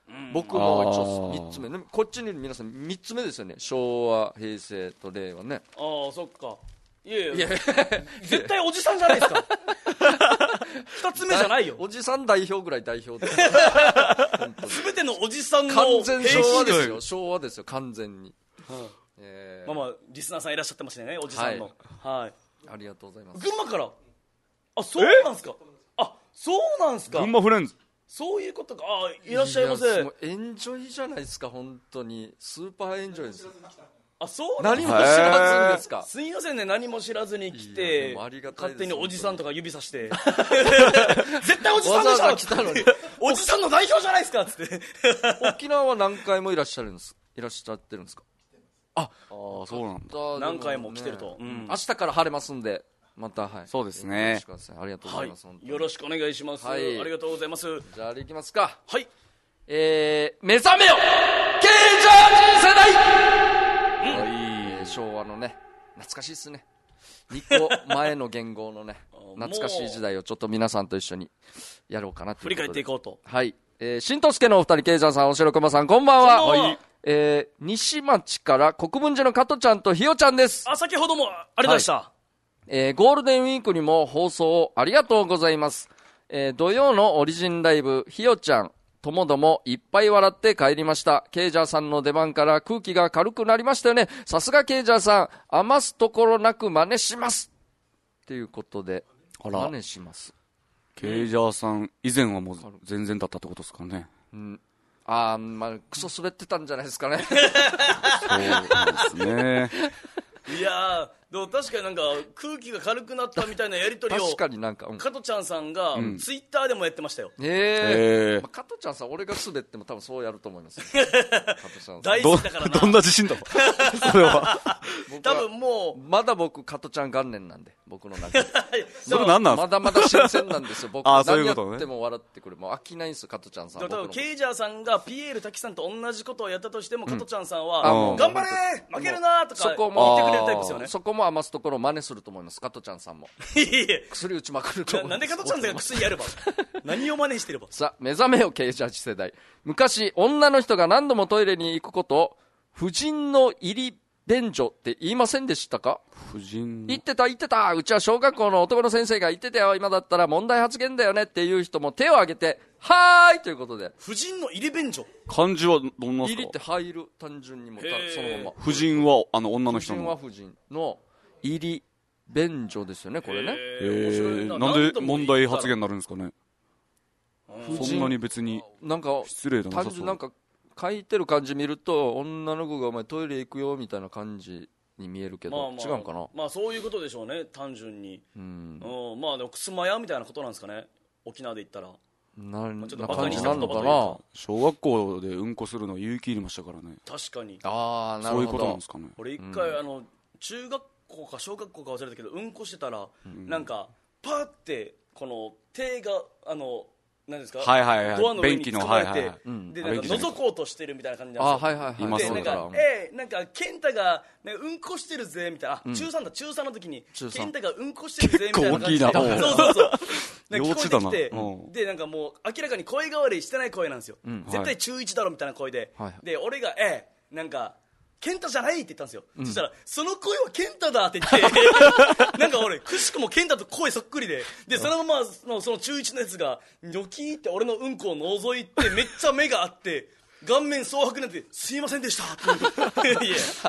僕も一応3つ目ね。こっちにいる皆さん3つ目ですよね。昭和、平成と令和ね。 ああ、そっか。いやいや絶対おじさんじゃないですか。2つ目じゃないよ。 おじさん代表ぐらい代表です。 全てのおじさんの完全昭和ですよ。昭和ですよ、完全に。 まあまあリスナーさんいらっしゃってましたね、おじさんの。はい。 ありがとうございます。 群馬から。あ、そうなんすか。あ、そうなんすか。 群馬フレンズ。 そういうことか。あ、いらっしゃいませ。 エンジョイじゃないですか、本当に。スーパーエンジョイです。 あ、そう何も知らずにですか。 すいませんね、何も知らずに来て、勝手におじさんとか指さして。絶対おじさんでしょ。 わざわざ来たのにおじさんの代表じゃないですかっつって。 沖縄は何回もいらっしゃってるんですか。 あ、そうなんだ。 何回も来てると。 明日から晴れますんで、また、はい。 そうですね。 ありがとうございます。 よろしくお願いします。ありがとうございます。 じゃあ、行きますか。 はい。 目覚めよケイジャージ世代。昭和のね、懐かしいっすね。2個前の言語のね、懐かしい時代をちょっと皆さんと一緒にやろうかなということで。 振り返っていこうと。 はい。新とすけのお二人、ケイジャーさん、おしろくまさん、こんばんは。 はい。 西町から国分寺の加トちゃんとひよちゃんです。 あ、先ほどもありがとうございました。 ゴールデンウィークにも放送ありがとうございます。土曜のオリジンライブ、ひよちゃん、ともどもいっぱい笑って帰りました。ケイジャーさんの出番から空気が軽くなりましたよね。さすがケイジャーさん、余すところなく真似します。ということで、真似します。 ケイジャーさん、以前はもう全然だったってことですかね。 まあ、クソ滑ってたんじゃないですかね。 そうですね。 いやでも確かになんか空気が軽くなったみたいなやり取りを確かになんか、 加トちゃんさんがツイッターでもやってましたよ。 加トちゃんさん、俺が滑っても多分そうやると思います。 大好きだからな。 どんな自信だそれは。 多分もうまだ僕加トちゃん元年なんで、僕の中で。 それ何なんまだまだ新鮮なんですよ。僕そういうことね。 何やっても笑ってくる。もう飽きないんですよ、加トちゃんさん。 多分ケイジャーさんがピエール滝さんと同じことをやったとしても、加トちゃんさんは頑張れ負けるなとか言ってくれるタイプですよね。 そこも余すところ真似すると思います、加トちゃんさんも。薬打ちまくると思います。 なんで加トちゃんさんが薬やれば何を真似してれば。 さあ、目覚めよケイジャージ世代。昔女の人が何度もトイレに行くことを婦人の入り便所って言いませんでしたか。 婦人言ってた。うちは小学校の男の先生が言ってたよ。今だったら問題発言だよねっていう人も手を挙げてはーいということで。 婦人の入り便所、 漢字はどんなですか。 入りって入る、単純にもそのまま。 婦人は女の人の。 婦人は婦人の入り便所ですよね、これね。 なんで問題発言になるんですかね。そんなに別になんか失礼だな。 単純なんか書いてる感じ見ると、女の子がお前トイレ行くよみたいな感じに見えるけど、違うんかな。 まあそういうことでしょうね、単純に。まあでもくすまやみたいなことなんですかね、沖縄で言ったら。 なんちょっとバカにしたなのかな。 小学校でうんこするの勇気いりましたからね。 確かに。 なるほど。 そういうことなんですかね。 俺一回中学校か小学校か忘れたけど、うんこしてたらなんかパーってこの手が何ですか、ドアの上に捕まえて、でなんか覗こうとしてるみたいな感じなんですよ。でなんか健太がうんこしてるぜみたいな、中3の時に健太がうんこしてるぜみたいな感じで、そう聞こえてきて、でなんかもう明らかに声変わりしてない声なんですよ。絶対中1だろみたいな声で、で俺がなんか健太じゃないって言ったんですよ。そしたらその声は健太だって言ってなんか俺くしくも健太と声そっくりで、そのままその中1のやつがニョキーって俺のうんこを覗いて、めっちゃ目があって顔面蒼白になってすいませんでしたっていや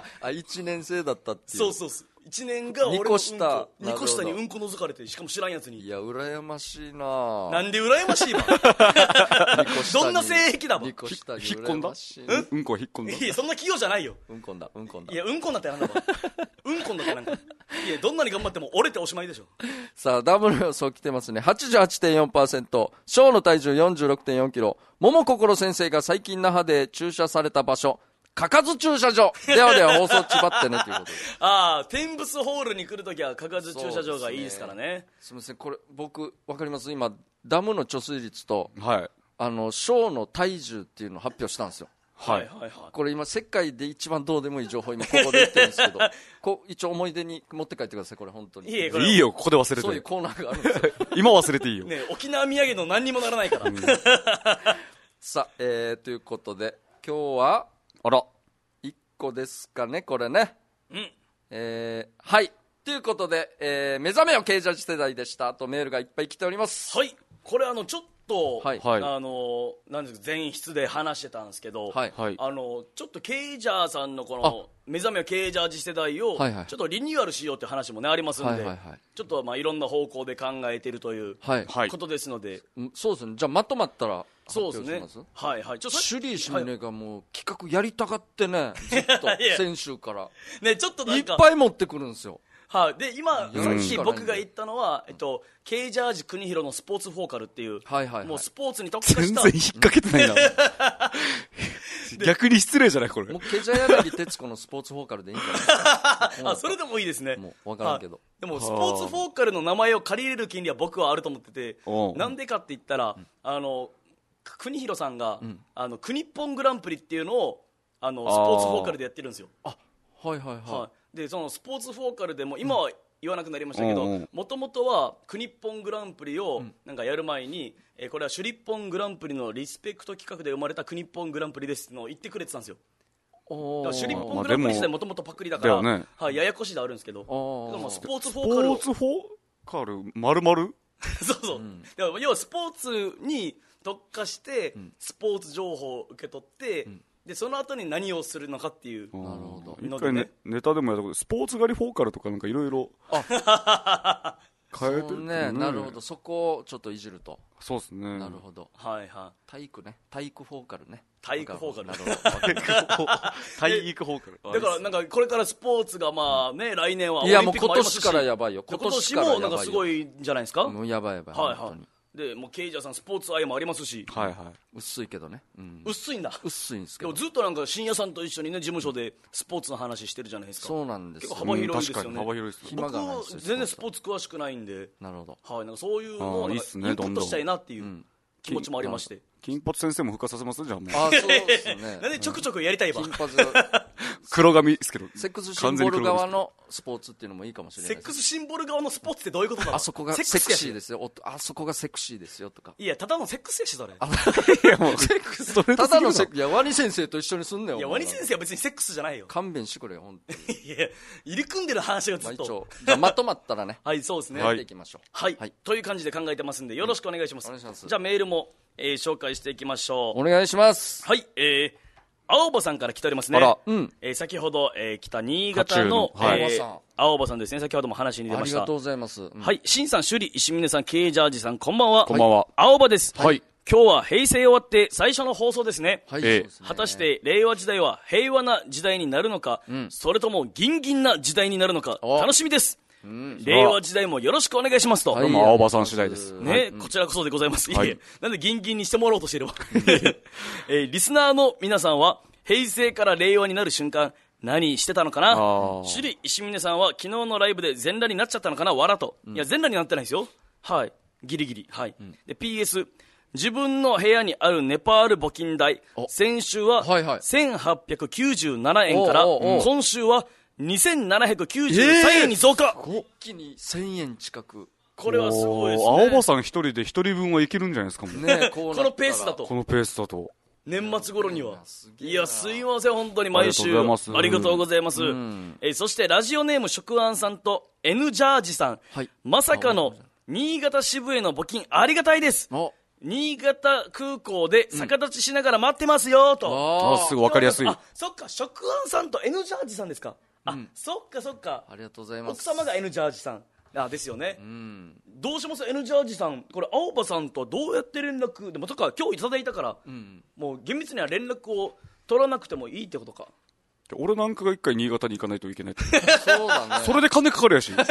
1年生だったっていう。 そう1年が俺の2個下にうんこ覗かれて、しかも知らんやつに。 いや羨ましいな。 なんで羨ましいわどんな性癖だわ。 引っ込んだうんこは引っ込んだ。 いやそんな器用じゃないよ。 うんこんだいやうんこんだってなんだわうんこんだってなんかいやどんなに頑張っても折れておしまいでしょ。 さあダブル予想来てますね。 88.4%、 小の体重 46.4 キロ、桃心先生が最近那覇で駐車された場所、かかず駐車場では放送ちばってねということで天物ホールに来るときはかかず駐車場がいいですからね。 すみません、これ僕分かります。今ダムの貯水率と、 はい、 小の体重っていうのを発表したんですよ。これ今世界で一番どうでもいい情報今ここで言ってるんですけど一応思い出に持って帰ってください。これ本当にいいよ、ここで忘れて。 そういうコーナーがあるんですよ今忘れていいよ、 ね、沖縄土産の何にもならないから、 さあ、ということで今日はあら 1個ですかねこれね。はいということで、目覚めよ刑事世代でした。あとメールがいっぱい来ております。 はい、これちょっと、 はいなんですか、前室で話してたんですけど、 はいちょっとケイジャーさんのこの目覚めよケイジャー次世代をはいはいちょっとリニューアルしようって話もねありますんで、 はいはいはいちょっといろんな方向で考えているというはいことですので、 そうですね。じゃあまとまったら発そうですね表します。 はいはい、ちょっとシュリーシミネがもう企画やりたがってね、ずっといや先週からね、ちょっとないんかっぱい持ってくるんですよ。 はい、で今、 うんさっき僕が言ったのは、ケイジャージ国広のスポーツフォーカルっていう、 はいはいはいもうスポーツに特化した全然引っ掛けてないな逆に失礼じゃないこれもうケジャ柳徹子のスポーツフォーカルでいいんじゃないあ、それでもいいですね。 もう分からんけど、 はい、でもスポーツフォーカルの名前を借りれる権利は僕はあると思ってて、 おうなんでかって言ったら、国広さんが、国ポングランプリっていうのをスポーツフォーカルでやってるんですよ。 はいはいはい、 はい、でそのスポーツフォーカルでも今は言わなくなりましたけど、もともとは国ポングランプリをなんかやる前に、これはシュリッポングランプリのリスペクト企画で生まれた国ポングランプリですのを言ってくれてたんですよ。だからシュリッポングランプリ自体もともとパクリだから、 だよねはい、ややこしいであるんですけど、だからスポーツフォスポーカルをーツフォーカル丸々 そうそう、だから要はスポーツに特化してスポーツ情報を受け取って、でその後に何をするのかっていうなるほど。 一回ねネタでもやったことスポーツ狩りフォーカルとかなんかいろいろ変えてるね、なるほど。そこをちょっといじると。 そうですねなるほど。 はいはい、 体育ね、体育フォーカルね。 体育フォーカルなるほど。 体育フォーカルだからなんかこれからスポーツが来年はオいやリンピックもありますし、 もう今年からやばいよ。 今年もなんかすごいんじゃないですか。 もうやばいやばい。 はいは本当にい。でもうケイジャーさんスポーツ愛もありますし、 はいはい薄いけどね。 薄いんだ。 薄いんですけどでも。ずっとなんか深夜さんと一緒にね事務所でスポーツの話してるじゃないですか。 そうなんですよ。 結構幅広いですよね。 確かに幅広いですよ暇がない僕ですよ全然スポーツ詳しくないんで、 なるほど。 はい、なんかそういうのをなんかいいっすねインプットしたいなっていうん気持ちもありまして。 金髪先生も復活させますじゃあもうあ、そうですね。 なんでちょくちょくやりたいわ。 金髪、 黒髪ですけどセックスシンボル側のスポーツっていうのもいいかもしれないです。 セックスシンボル側のスポーツってどういうことだろう。 あそこがセクシーですよ。あそこがセクシーですよとか。 いや、ただのセックスやしそれ。 いやもうセックスそれただのセックス、いや、ワニ先生と一緒にすんねよ。 いや、ワニ先生は別にセックスじゃないよ。 勘弁してくれよ、本当に。 いや、入り組んでる話がずっと。 まあ一応、じゃあまとまったらね、 はい、そうですね。 やっていきましょう。 はい、 はいという感じで考えてますんで、よろしくお願いします。 お願いしますじゃあメールも、紹介していきましょう。 お願いします。 はい、青葉さんから来ておりますね。 あら先ほど、来た新潟の、 渦中のはい青葉さん青葉さんですね。先ほども話に出ました。 ありがとうございます。 はい、新さん、首里、石峰さん、ケイジャージさん、こんばんは。 こんばんは青葉です。 はい今日は平成終わって最初の放送ですね。 はい、 ええそうですね果たして令和時代は平和な時代になるのか、それともギンギンな時代になるのかお楽しみです、令和時代もよろしくお願いしますと、 はいどうも青葉さん次第ですね、こちらこそでございます、 はいいえなんでギンギンにしてもらおうとしていれば、リスナーの皆さんは平成から令和になる瞬間何してたのかな。首里石峰さんは昨日のライブで全裸になっちゃったのかな、わらと、いや全裸になってないですよ、はい、ギリギリ、はい、で PS、自分の部屋にあるネパール募金台、先週ははいはい 1897円からおうおうおう今週は2793円に増加、 一気に1000円近く。 これはすごいですね。 青葉さん一人で一人分はいけるんじゃないですかもうね、こうなったらこのペースだとこのペースだと年末頃にはすげえな。 いやすいません本当に毎週ありがとうございますありがとうございます、そしてラジオネーム食安さんと N ジャージさん、 はいまさかの新潟支部への募金ありがたいです。 お新潟空港で逆立ちしながら待ってますよと、 あすぐ分かりやすいあそっか食安さんと N ジャージさんですか、あそっかそっか、 ありがとうございます。 奥様が N ジャージさんですよね、どうします N ジャージさん、これ青葉さんとはどうやって連絡でもとか今日いただいたから、もう厳密には連絡を取らなくてもいいってことか。 俺なんかが一回新潟に行かないといけないってそうだね。 それで金かかるやしあっち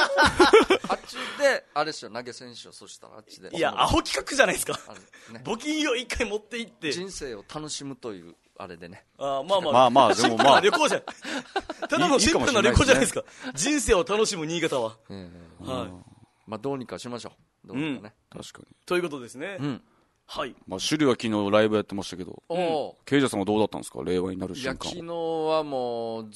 で、あれですよ、投げ銭しよう。そしたらあっちで。 いやアホ企画じゃないですか、 あれね、 募金を一回持って行って人生を楽しむという、あれでね。 まあまあまあまあでもまあシンプルな旅行じゃんただのシンプルな旅行じゃないですか、人生を楽しむ新潟は、はいまあ、どうにかしましょう。どうにかね。 確かにということですね、はいまあ首里は昨日ライブやってましたけどおーケイジャさんはどうだったんですか令和になるいや、 瞬間昨日はもう、ずっ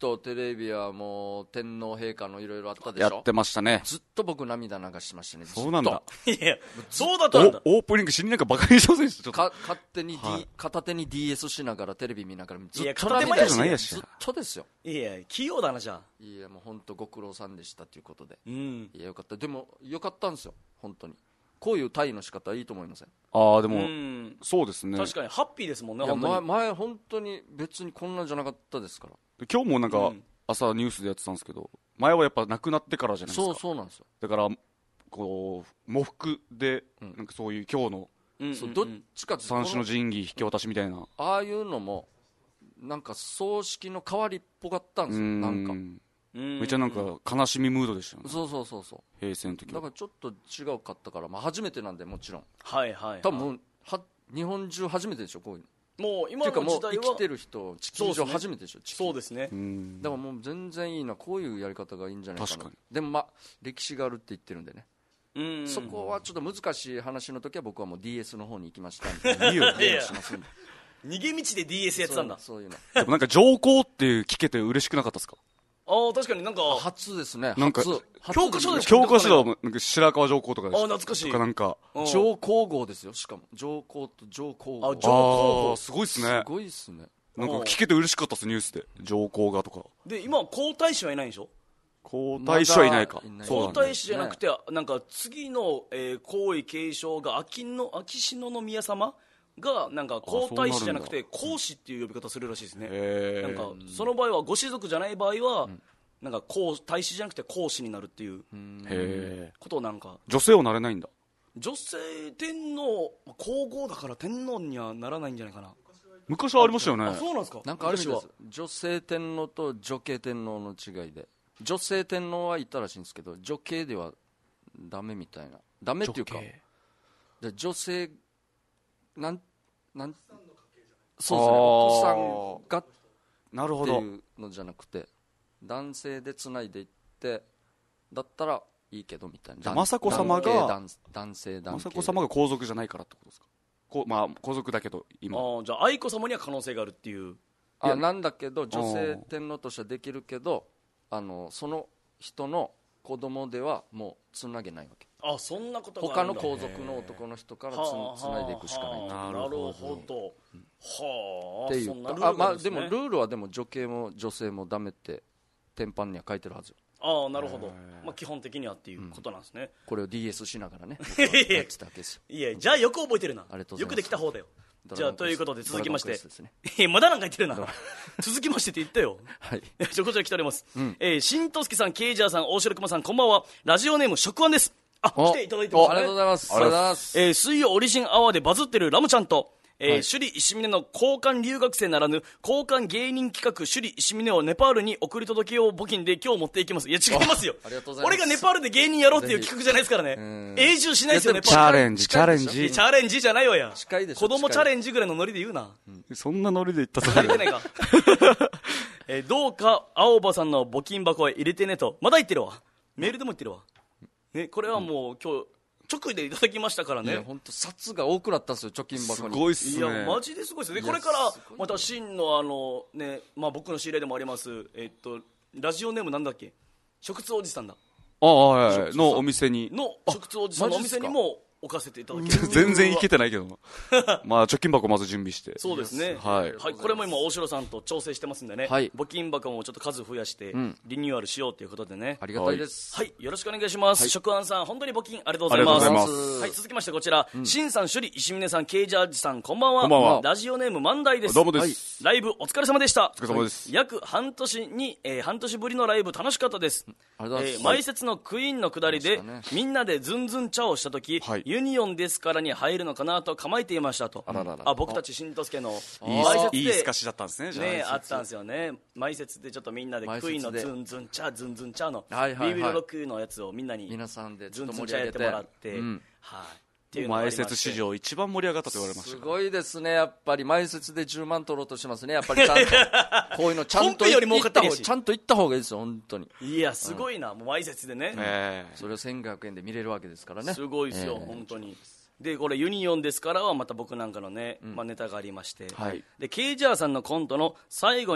とテレビはもう天皇陛下のいろいろあったでしょ。 やってましたね。 ずっと僕涙流しましたね。 そうなんだ。 いやそうだったんだ。 オープニング死になんかバカにしませんでした。ちょっと勝手に、片手に DS しながらテレビ見ながらずっと片手間涙じゃないやしずっとですよ。 いや器用だなじゃあ。 いやもう本当ご苦労さんでしたということで、 うんいやよかった。でもよかったんですよ本当に。こういうタイの仕方はいいと思いません？ ああでも、 うんそうですね。 確かにハッピーですもんねいや本当に。 前本当に別にこんなんじゃなかったですから。 今日もなんか、 うん朝ニュースでやってたんですけど、前はやっぱ亡くなってからじゃないですか。 そうなんですよ。 だからこう喪服で、 うんなんかそういう今日のうんそうどっちかっていうと三種の神器引き渡しみたいな。 ああいうのもなんか葬式の代わりっぽかったんですよ。なんかうんめっちゃなんか悲しみムードでしたよね。 そう平成の時は。 だからちょっと違うかったから、まあ、初めてなんでもちろんはいはいはい。 多分日本中初めてでしょこういうの。 もう今っていうかもうの時代は生きてる人地球上初めてでしょ。 そうですね。 うんだからもう全然いいな、こういうやり方がいいんじゃないかな。 確かに。 でもまあ歴史があるって言ってるんでね、 うんそこはちょっと難しい話の時は僕はもう DS の方に行きましたんでいいよゲームしますんで逃げ道で DS やってたんだ。 そういうのでもなんか上皇っていう聞けて嬉しくなかったですか？ ああ確かになんか初ですね。 なんか初教科書でしょ教科書ではなんか白河上皇とかであし懐かしいとかなんかうん上皇后ですよ。しかも上皇と上皇后あ上皇后すごいっすすね。 ごいっすね。 なんか聞けて嬉しかったですニュースで上皇がとか。 で今は皇太子はいないんでしょ。 皇太子はいないかまだいない。 皇そうなんだ太子じゃなくてなんか次の皇位継承が秋篠宮様がなんか皇太子じゃなくて皇嗣っていう呼び方するらしいですね。 へーなんかその場合はご子族じゃない場合はなんか皇太子じゃなくて皇嗣になるっていうへーことをなんか女性はなれないんだ。 女性天皇皇后だから天皇にはならないんじゃないかな。 昔はありましたよねあ。そうなんですか。 なんかあるんで私はす。女性天皇と女系天皇の違いで、女性天皇はいたらしいんですけど女系ではダメみたいな。ダメっていうかで女性なんそうですね、奥さんがっなるほど。 ていうのじゃなくて男性でつないでいってだったらいいけどみたいな。 雅子様が男性男系雅子様が皇族じゃないからってことですか？まあ皇族だけど今。 じゃあ愛子様には可能性があるっていう。 なんだけど女性天皇としてはできるけどその人の子供ではもうつなげないわけ。 あそんなことがあ他るんだ。 の皇族の男の人からつないでいくしかないなるほど。はあ。 っていそんなルールうかまあがあるんすねでもルールはでも女系も女性もダメって天板には書いてるはずよ。 ああなるほど。まあ基本的にはっていうことなんですね。 これを DS しながらねいやいややってたわけですよ。 いやじゃあよく覚えてるな。 ありがとうございますよくできた方だよ。じゃあということで続きましてドラゴンクエストですね。 いやまだなんか言ってるな。続きましてって言ったよ。 はいこちら来ております。しんとすけさん、ケイジャーさん、大城熊さん、こんばんは。ラジオネーム、食案です。来ていただいてますね。 ありがとうございます。ありがとうございます。 水曜オリジンアワーでバズってるラムちゃんと、首里石峰の交換留学生ならぬ交換芸人企画首里石峰をネパールに送り届けよう募金で今日持っていきます。いや違いますよ。 ありがとうございます俺がネパールで芸人やろうっていう企画じゃないですからね。永住しないですよ、ネパチール。 ャレンジチャレンジ。 チャレンジじゃないわや。 近いでしょ子供チャレンジぐらいのノリで言うな。 そんなノリで言った入れてないか。どうか青葉さんの募金箱へ入れてねとまだ言ってるわ。メールでも言ってるわ。ね、これはもう今日直でいただきましたからいやね。 本当札が多くなったんですよ貯金す箱に。 ごいっすね。 いやマジですごいですね。これからまた真のね、まあ僕の知り合いでもありますラジオネームなんだっけ、食通おじさんだああはいのお店にの食通おじさんのお店にも置かせていただきます。 全然いけてないけどまあ貯金箱まず準備して。 そうですね。 はいこれも今大城さんと調整してますんでね。 はい募金箱もちょっと数増やしてリニューアルしようということでね。 ありがたいです。 はい、よろしくお願いします。食安さん、本当に募金ありがとうございます。 ありがとうございますはい、続きましてこちら、しんさん、首里、石峰さん、ケイジャージさん、こんばんは。 こんばんはラジオネーム、万代です。 どうもですライブお疲れ様でした。 お疲れ様です約半年ぶりのライブ楽しかったです。 ありがとうございます前説のクイーンの下りで、 来ましたねみんなでズンズンチャをした時、 はいユニオンですからに入るのかなと構えていましたと。 あららら僕たちしんとすけのいい前説でいい透かしだったんですね。じゃあね、あったんですよね。前説でちょっとみんなでクイーンのズンズンチャズンズンチャのはいはいはいビービルロックのやつをみんなに皆さんでちょっとズンズン盛り上げてチャやってもらって、 うんはい。っていうのがありまして前説史上一番盛り上がったと言われましたから。 すごいですね。やっぱり前説で10万取ろうとしますね。やっぱりちゃんとこういうのちゃんと本編より儲かってるしちゃんと言った方がいいですよ本当に。 いやすごいな、もう前説でね、 それを1500円で見れるわけですからね。 すごいですよ、本当に。でこれユニオンですからはまた僕なんかのね、ネタがありまして、 はいでケイジャーさんのコントの最後に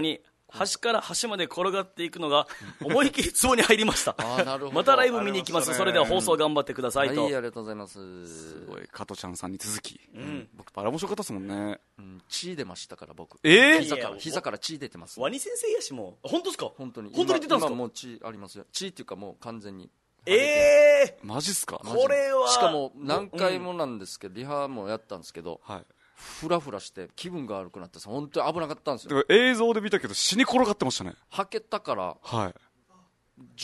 端から端まで転がっていくのが思い切りツボに入りましたなるほどまたライブ見に行きます。それでは放送頑張ってくださいと、 はい、ありがとうございます。 すごい加トちゃんさんに続き、僕バラ面白かったですもんね。 血出ましたから僕。膝から血出てます。 ワニ先生やしも本当ですか？ 本当に出たんですか？ 今もう血ありますよ。血っていうかもう完全に。 マジっすか？ これはしかも何回もなんですけど、リハもやったんですけど、 はい、 フラフラして気分が悪くなって本当に危なかったんですよ。 だから映像で見たけど死に転がってましたね。 はけたから、 はい、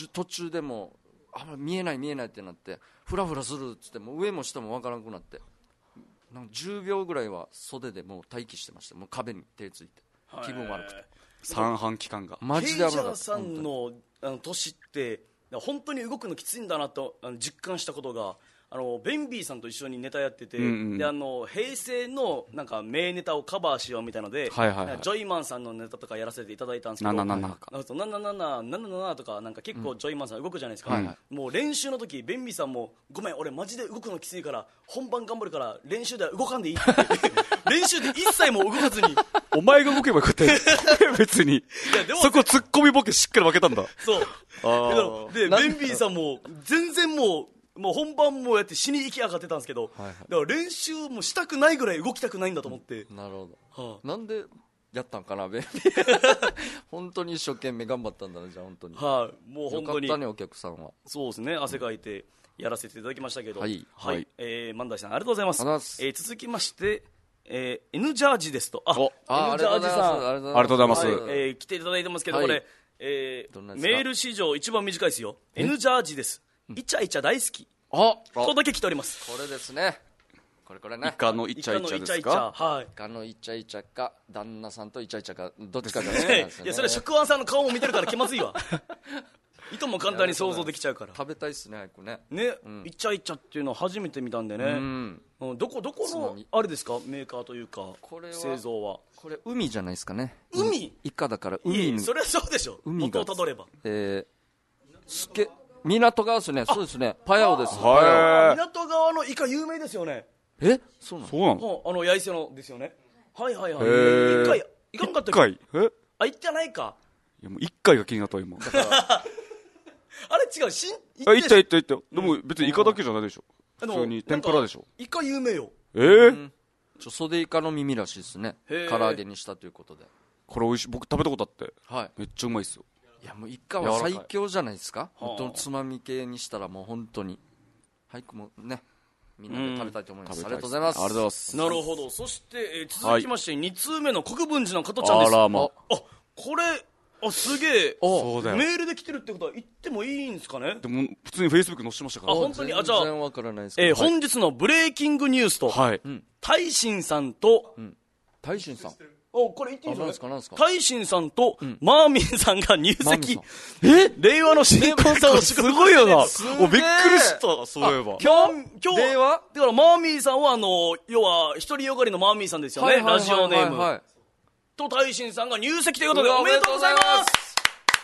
途中でも見えないってなってフラフラするっつっても上も下も分からなくなってなんか10秒ぐらいは袖でもう待機してました。もう壁に手ついて気分悪くて三半規管がマジで危なかった。 ケイジャーさんの年って本当に動くのきついんだなと実感したことが、ベンビーさんと一緒にネタやってて、で平成のなんか名ネタをカバーしようみたいなので、 はいはいはい、 ジョイマンさんのネタとかやらせていただいたんですけど、なんとかなんか結構ジョイマンさん動くじゃないですか、もう練習の時ベンビーさんもごめん俺マジで動くのきついから本番頑張るから練習では動かんでいいって練習で一切も動かずにお前が動けばよかったよ別にそこツッコミボケしっかり分けたんだ。 そうでベンビーさんも全然もう本番もやって死に行き上がってたんですけど、だから練習もしたくないぐらい動きたくないんだと思って。 なるほど、なんでやったんかなベンビ本当に一生懸命頑張ったんだね。じゃあ本当にもう本当によかったね。お客さんはそうですね、汗かいてやらせていただきましたけど、 はい万代さんありがとうございます。続きましてN ジャージですと、 N ジャージさんありがとうございます。 来ていただいてますけど、これメール史上一番短いですよ。 N ジャージです。イチャイチャ大好きとだけ来ております。 これですね。これね。 イカのイチャイチャですか？ イカのイチャイチャか旦那さんとイチャイチャかどっちかが好きなんですよね。 いやそれは食安さんの顔も見てるから気まずいわいとも簡単に想像できちゃうから。 食べたいっすね早くね。 イチャイチャっていうのは初めて見たんでね、どこのあれですか、メーカーというか製造は。 これ海じゃないですかね。 海イカだから海に。 それはそうでしょ、元をたどれば。 港川ですね。そうですね、パヤオです。 港川のイカ有名ですよね。 そうなの八重瀬のですよね。はいはいはい。一回行かんかったっけ？行ってないか。 いやもう一回が気になった今あれ違う、 行ったでも別にイカだけじゃないでしょ。普通に天ぷらでしょ。 イカ有名よ。 袖イカの耳らしいですね。唐揚げにしたということで。 これ美味しい。僕食べたことあって、めっちゃうまいっすよ。 いやもうイカは最強じゃないですか。本当のつまみ系にしたらもう本当に俳句もねみんなで食べたいと思います。ありがとうございます。 ありがとうございます。 なるほど。そして、続きまして2通目の国分寺の加トちゃんです。これすげえ。メールで来てるってことは言ってもいいんですかね。 でも普通にフェイスブック載せてましたから。 本当に。じゃあ全然わからないですけど、 本日のブレイキングニュースと、大臣さんと、 大臣さん、 これ言っていいんですか？大臣さんとマーミンさんが入籍。令和の新婚さんをすごいよな。びっくりした。そういえば今日令和だからマーミンさんは要は独りよがりのマーミンさんですよね。ラジオネームと大臣さんが入籍ということでおめでとうございます。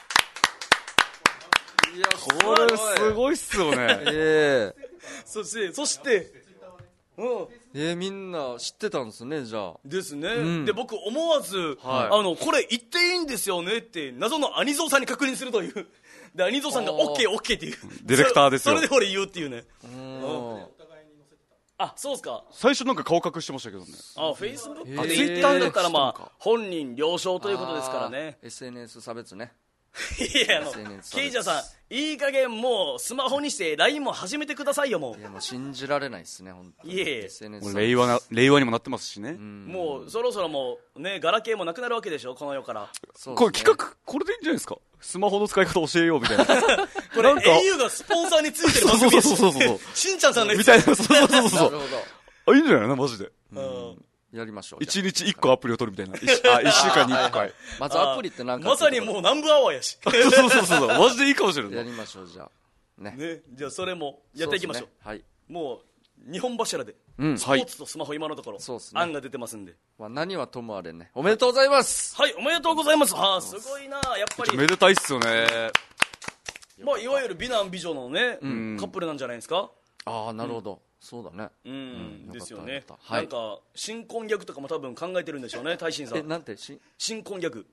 いやこれすごいっすよねそしてみんな知ってたんですね。じゃあですね、で僕思わず、これ言っていいんですよねって謎のアニゾーさんに確認するというでアニゾーさんが OK っていうディレクターですよ。 それで俺言うっていうね。そうっすか。 最初なんか顔隠してましたけどね。 フェイスブックで言ったんだったら本人了承ということですからね。 SNS 差別ね。 いやケイジャーさんいい加減もうスマホにして LINE も始めてくださいよ。もういやもう信じられないですね本当に。 もう令和にもなってますしね。 もうそろそろもうねガラケーもなくなるわけでしょこの世から。 これ企画これでいいんじゃないですか。スマホの使い方教えようみたいなこれ au がスポンサーについてる番組です。そうしんちゃんさんのみたいな。そういいんじゃないのマジで。 やりましょう。 1日1個アプリを取るみたいな。1週間に1回。 まずアプリって何か。 まさにもう南部アワーやし。 そうマジでいいかもしれない。 やりましょうじゃあね。 じゃあそれもやっていきましょう。もう2本柱でスポーツとスマホ今のところ案が出てますんで。 何はともあれね。おめでとうございます。 はいおめでとうございます。すごいなやっぱり。 めでたいっすよね。 いわゆる美男美女のねカップルなんじゃないですか。 なるほど。そうだね。 ですよね。なんか新婚ギャグとかも多分考えてるんでしょうね大臣さん。 なんて新婚ギャグ。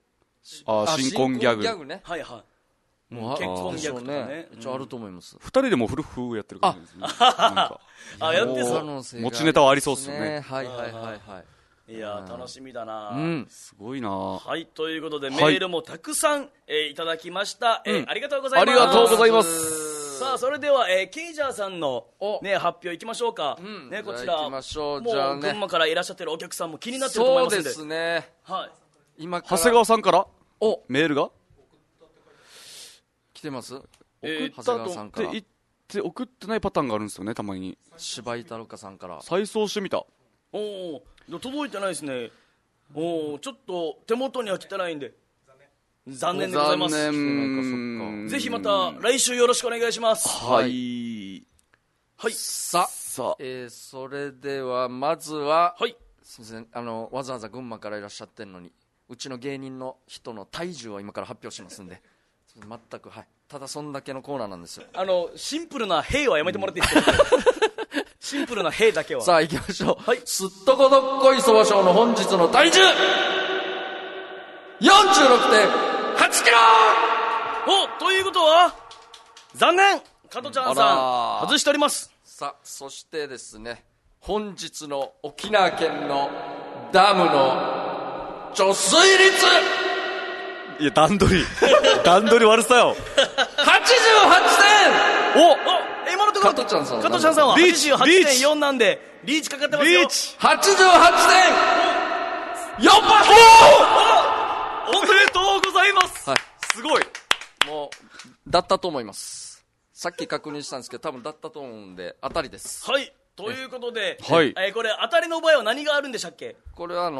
新婚ギャグ。 ね。 はいはい。 もう結婚ギャグとかね。 一応あると思います。 二人でもフルフやってる感じですね。なんかやってそ可う。 能性が持ちネタはありそうですよね。 はいはいはいはい。 いや楽しみだな。 すごいな。 はい、ということで、メールもたくさん、いただきました。ありがとうございます。 ありがとうございます。 さあ、それでは、ケイジャーさんの、ね、発表いきましょうか。ね、こちら、 行きましょう。 もじゃあね。 う群馬からいらっしゃってるお客さんも気になってると思いますんで。 そうですね。 はい。 今から長谷川さんからメールが来てます？ 長長谷川さんから。 言って送ってないパターンがあるんですよね、たまに。 柴井太郎さんから。 再送してみた。 おお、届いてないですね。おお、ちょっと手元には来てないんで。残念でございます。ぜひまた来週よろしくお願いします。 はい。 はい。 さあ、それではまずは、 はい。 すみません、わざわざ群馬からいらっしゃってるのに、うちの芸人の人の体重を今から発表しますんで、全く、はい。ただそんだけのコーナーなんですよ。 シンプルな兵はやめてもらっていいですか？シンプルな兵だけは。 さあ行きましょう。はい。すっとこどっこいそば賞の本日の体重 46.8 キロ。 お、ということは残念、加トちゃんさん外しております。 さあ、そしてですね、本日の沖縄県のダムの貯水率、 いや段取り悪さよ。 88点。 お、今のところ加トちゃんさんは 88.4 なんでリーチかかってますよ。 88.4%。 おめでとうございます。 はい、 すごい。 もうだったと思います。さっき確認したんですけど、多分だったと思うんで当たりです。 はい、ということで、 はい、 これ当たりの場合は何があるんでしたっけ？ これは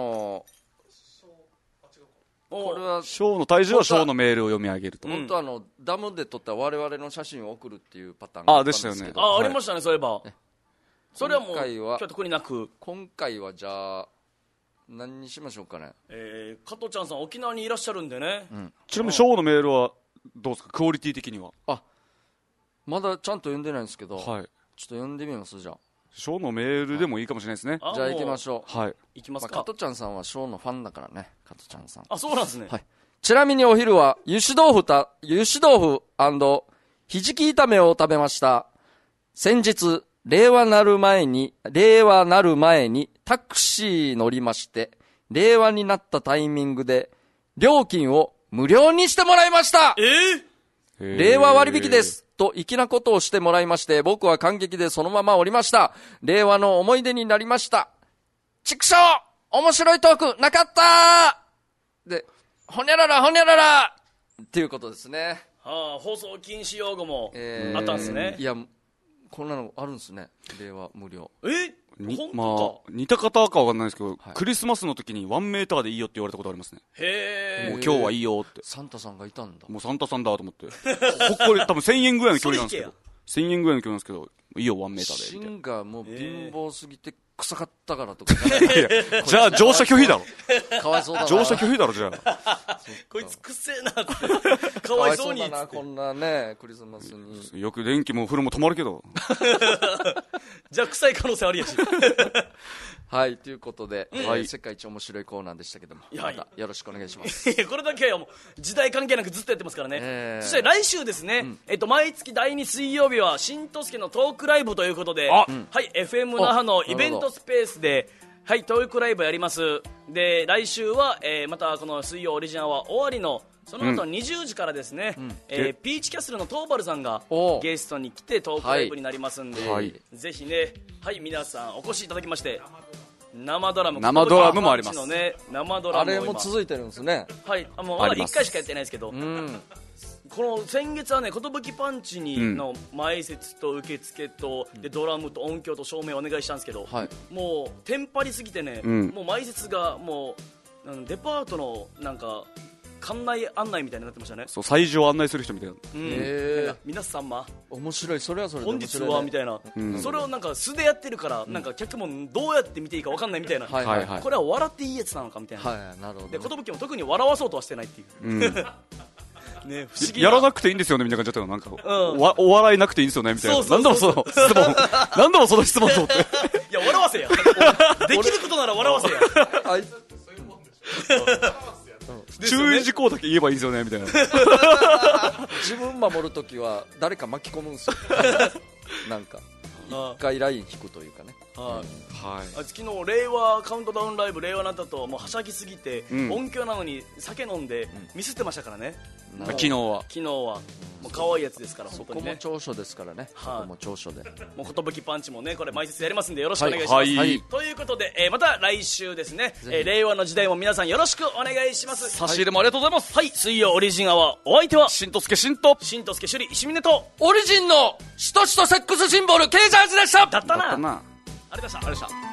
これはショーの体重はショーのメールを読み上げると。 本当はダムで撮った我々の写真を送るっていうパターンがあったんですけど。 でしたよね。 ありましたね、そういえば。それはもう今回は特になく、 今回はじゃあ何にしましょうかね。 加トちゃんさん沖縄にいらっしゃるんでね。 ちなみにショーのメールはどうですか、クオリティ的には。 まだちゃんと読んでないんですけど、 はい、 ちょっと読んでみます。じゃあショーのメールでもいいかもしれないですね。 じゃあ行きましょう。 はい、 行きますか。 加トちゃんさんはショーのファンだからね。加トちゃんさん、 そうなんですね。 はい。ちなみにお昼は油脂豆腐&ひじき炒めを食べました。先日令和なる前にタクシー乗りまして、令和になったタイミングで料金を無料にしてもらいました。令和割引ですと粋なことをしてもらいまして、僕は感激でそのまま降りました。令和の思い出になりました。ちくしょう、面白いトークなかったで、ほにゃららほにゃららっていうことですね。 放送禁止用語もあったんですね。 いや、こんなのあるんですね。令和無料。 似た方かわかんないですけど、クリスマスの時に1メーターでいいよって言われたことありますね。もう今日はいいよって。 サンタさんがいたんだ。 もうサンタさんだと思って。ほっこり、多分1000円ぐらいの距離なんですけど。1000円ぐらいの距離なんですけど、いいよ1メーターで。 芯がもう貧乏すぎて臭かったからとか。 じゃあ乗車拒否だろ。 かわいそうだな。 乗車拒否だろ、じゃあ。 こいつくせえなってかわいそうにだな、こんなねクリスマスに。 よく電気も風呂も止まるけど。 じゃあ臭い可能性ありやし。 はい、ということで、世界一面白いコーナーでしたけども、またよろしくお願いします。 これだけはもう時代関係なくずっとやってますからね。そして来週ですね、毎月第2水曜日は新とすけのトークライブということで、はい、FM 那覇のイベントスペースで、はい、トークライブやります。で、来週は、またこの水曜オリジナルは終わりのその後20時からですね、ピーチキャッスルのトーバルさんがゲストに来てトークライブになりますんで、ぜひね、はい、皆さんお越しいただきまして、生ドラムもあります。 生ドラムあれも続いてるんですね。 はい、もうまだ1回しかやってないですけど、この先月はね、寿パンチにの前説と受付とでドラムと音響と照明をお願いしたんですけど、もうテンパりすぎてね、もう前説がもうデパートのなんか館内案内みたいになってましたね。 そう、催事を案内する人みたいな。 皆様面白い、それはそれで本日はみたいな、それをなんか素でやってるから、なんか客もどうやって見ていいか分かんないみたいな、これは笑っていいやつなのかみたいな。 なるほど。 で、寿も特に笑わそうとはしてないっていう。ね、不思議やらなくていいんですよねみたいな感じだったの。なんか、お笑いなくていいんですよねみたいな。何度もその質問、何度もその質問と思って。 いや、笑わせや。できることなら笑わせや。 注意事項だけ言えばいいですよねみたいな。 自分守るときは誰か巻き込むんですよ。なんか一回ライン引くというかね。 はい、昨日令和カウントダウンライブ令和なったともうはしゃぎすぎて、音響なのに酒飲んでミスってましたからね。 昨日はもう可愛いやつですから。 そこも長所ですからね。そこも長所でもう寿パンチもねこれ毎節やりますんでよろしくお願いします、ということで、また来週ですね、令和の時代も皆さんよろしくお願いします。 差し入れもありがとうございます。 水曜オリジンアワー、お相手はしんとすけしんとしんとすけしゅり石峰とオリジンのしとしとセックスシンボルケイジャージでした。 だったな。ありがとうございました。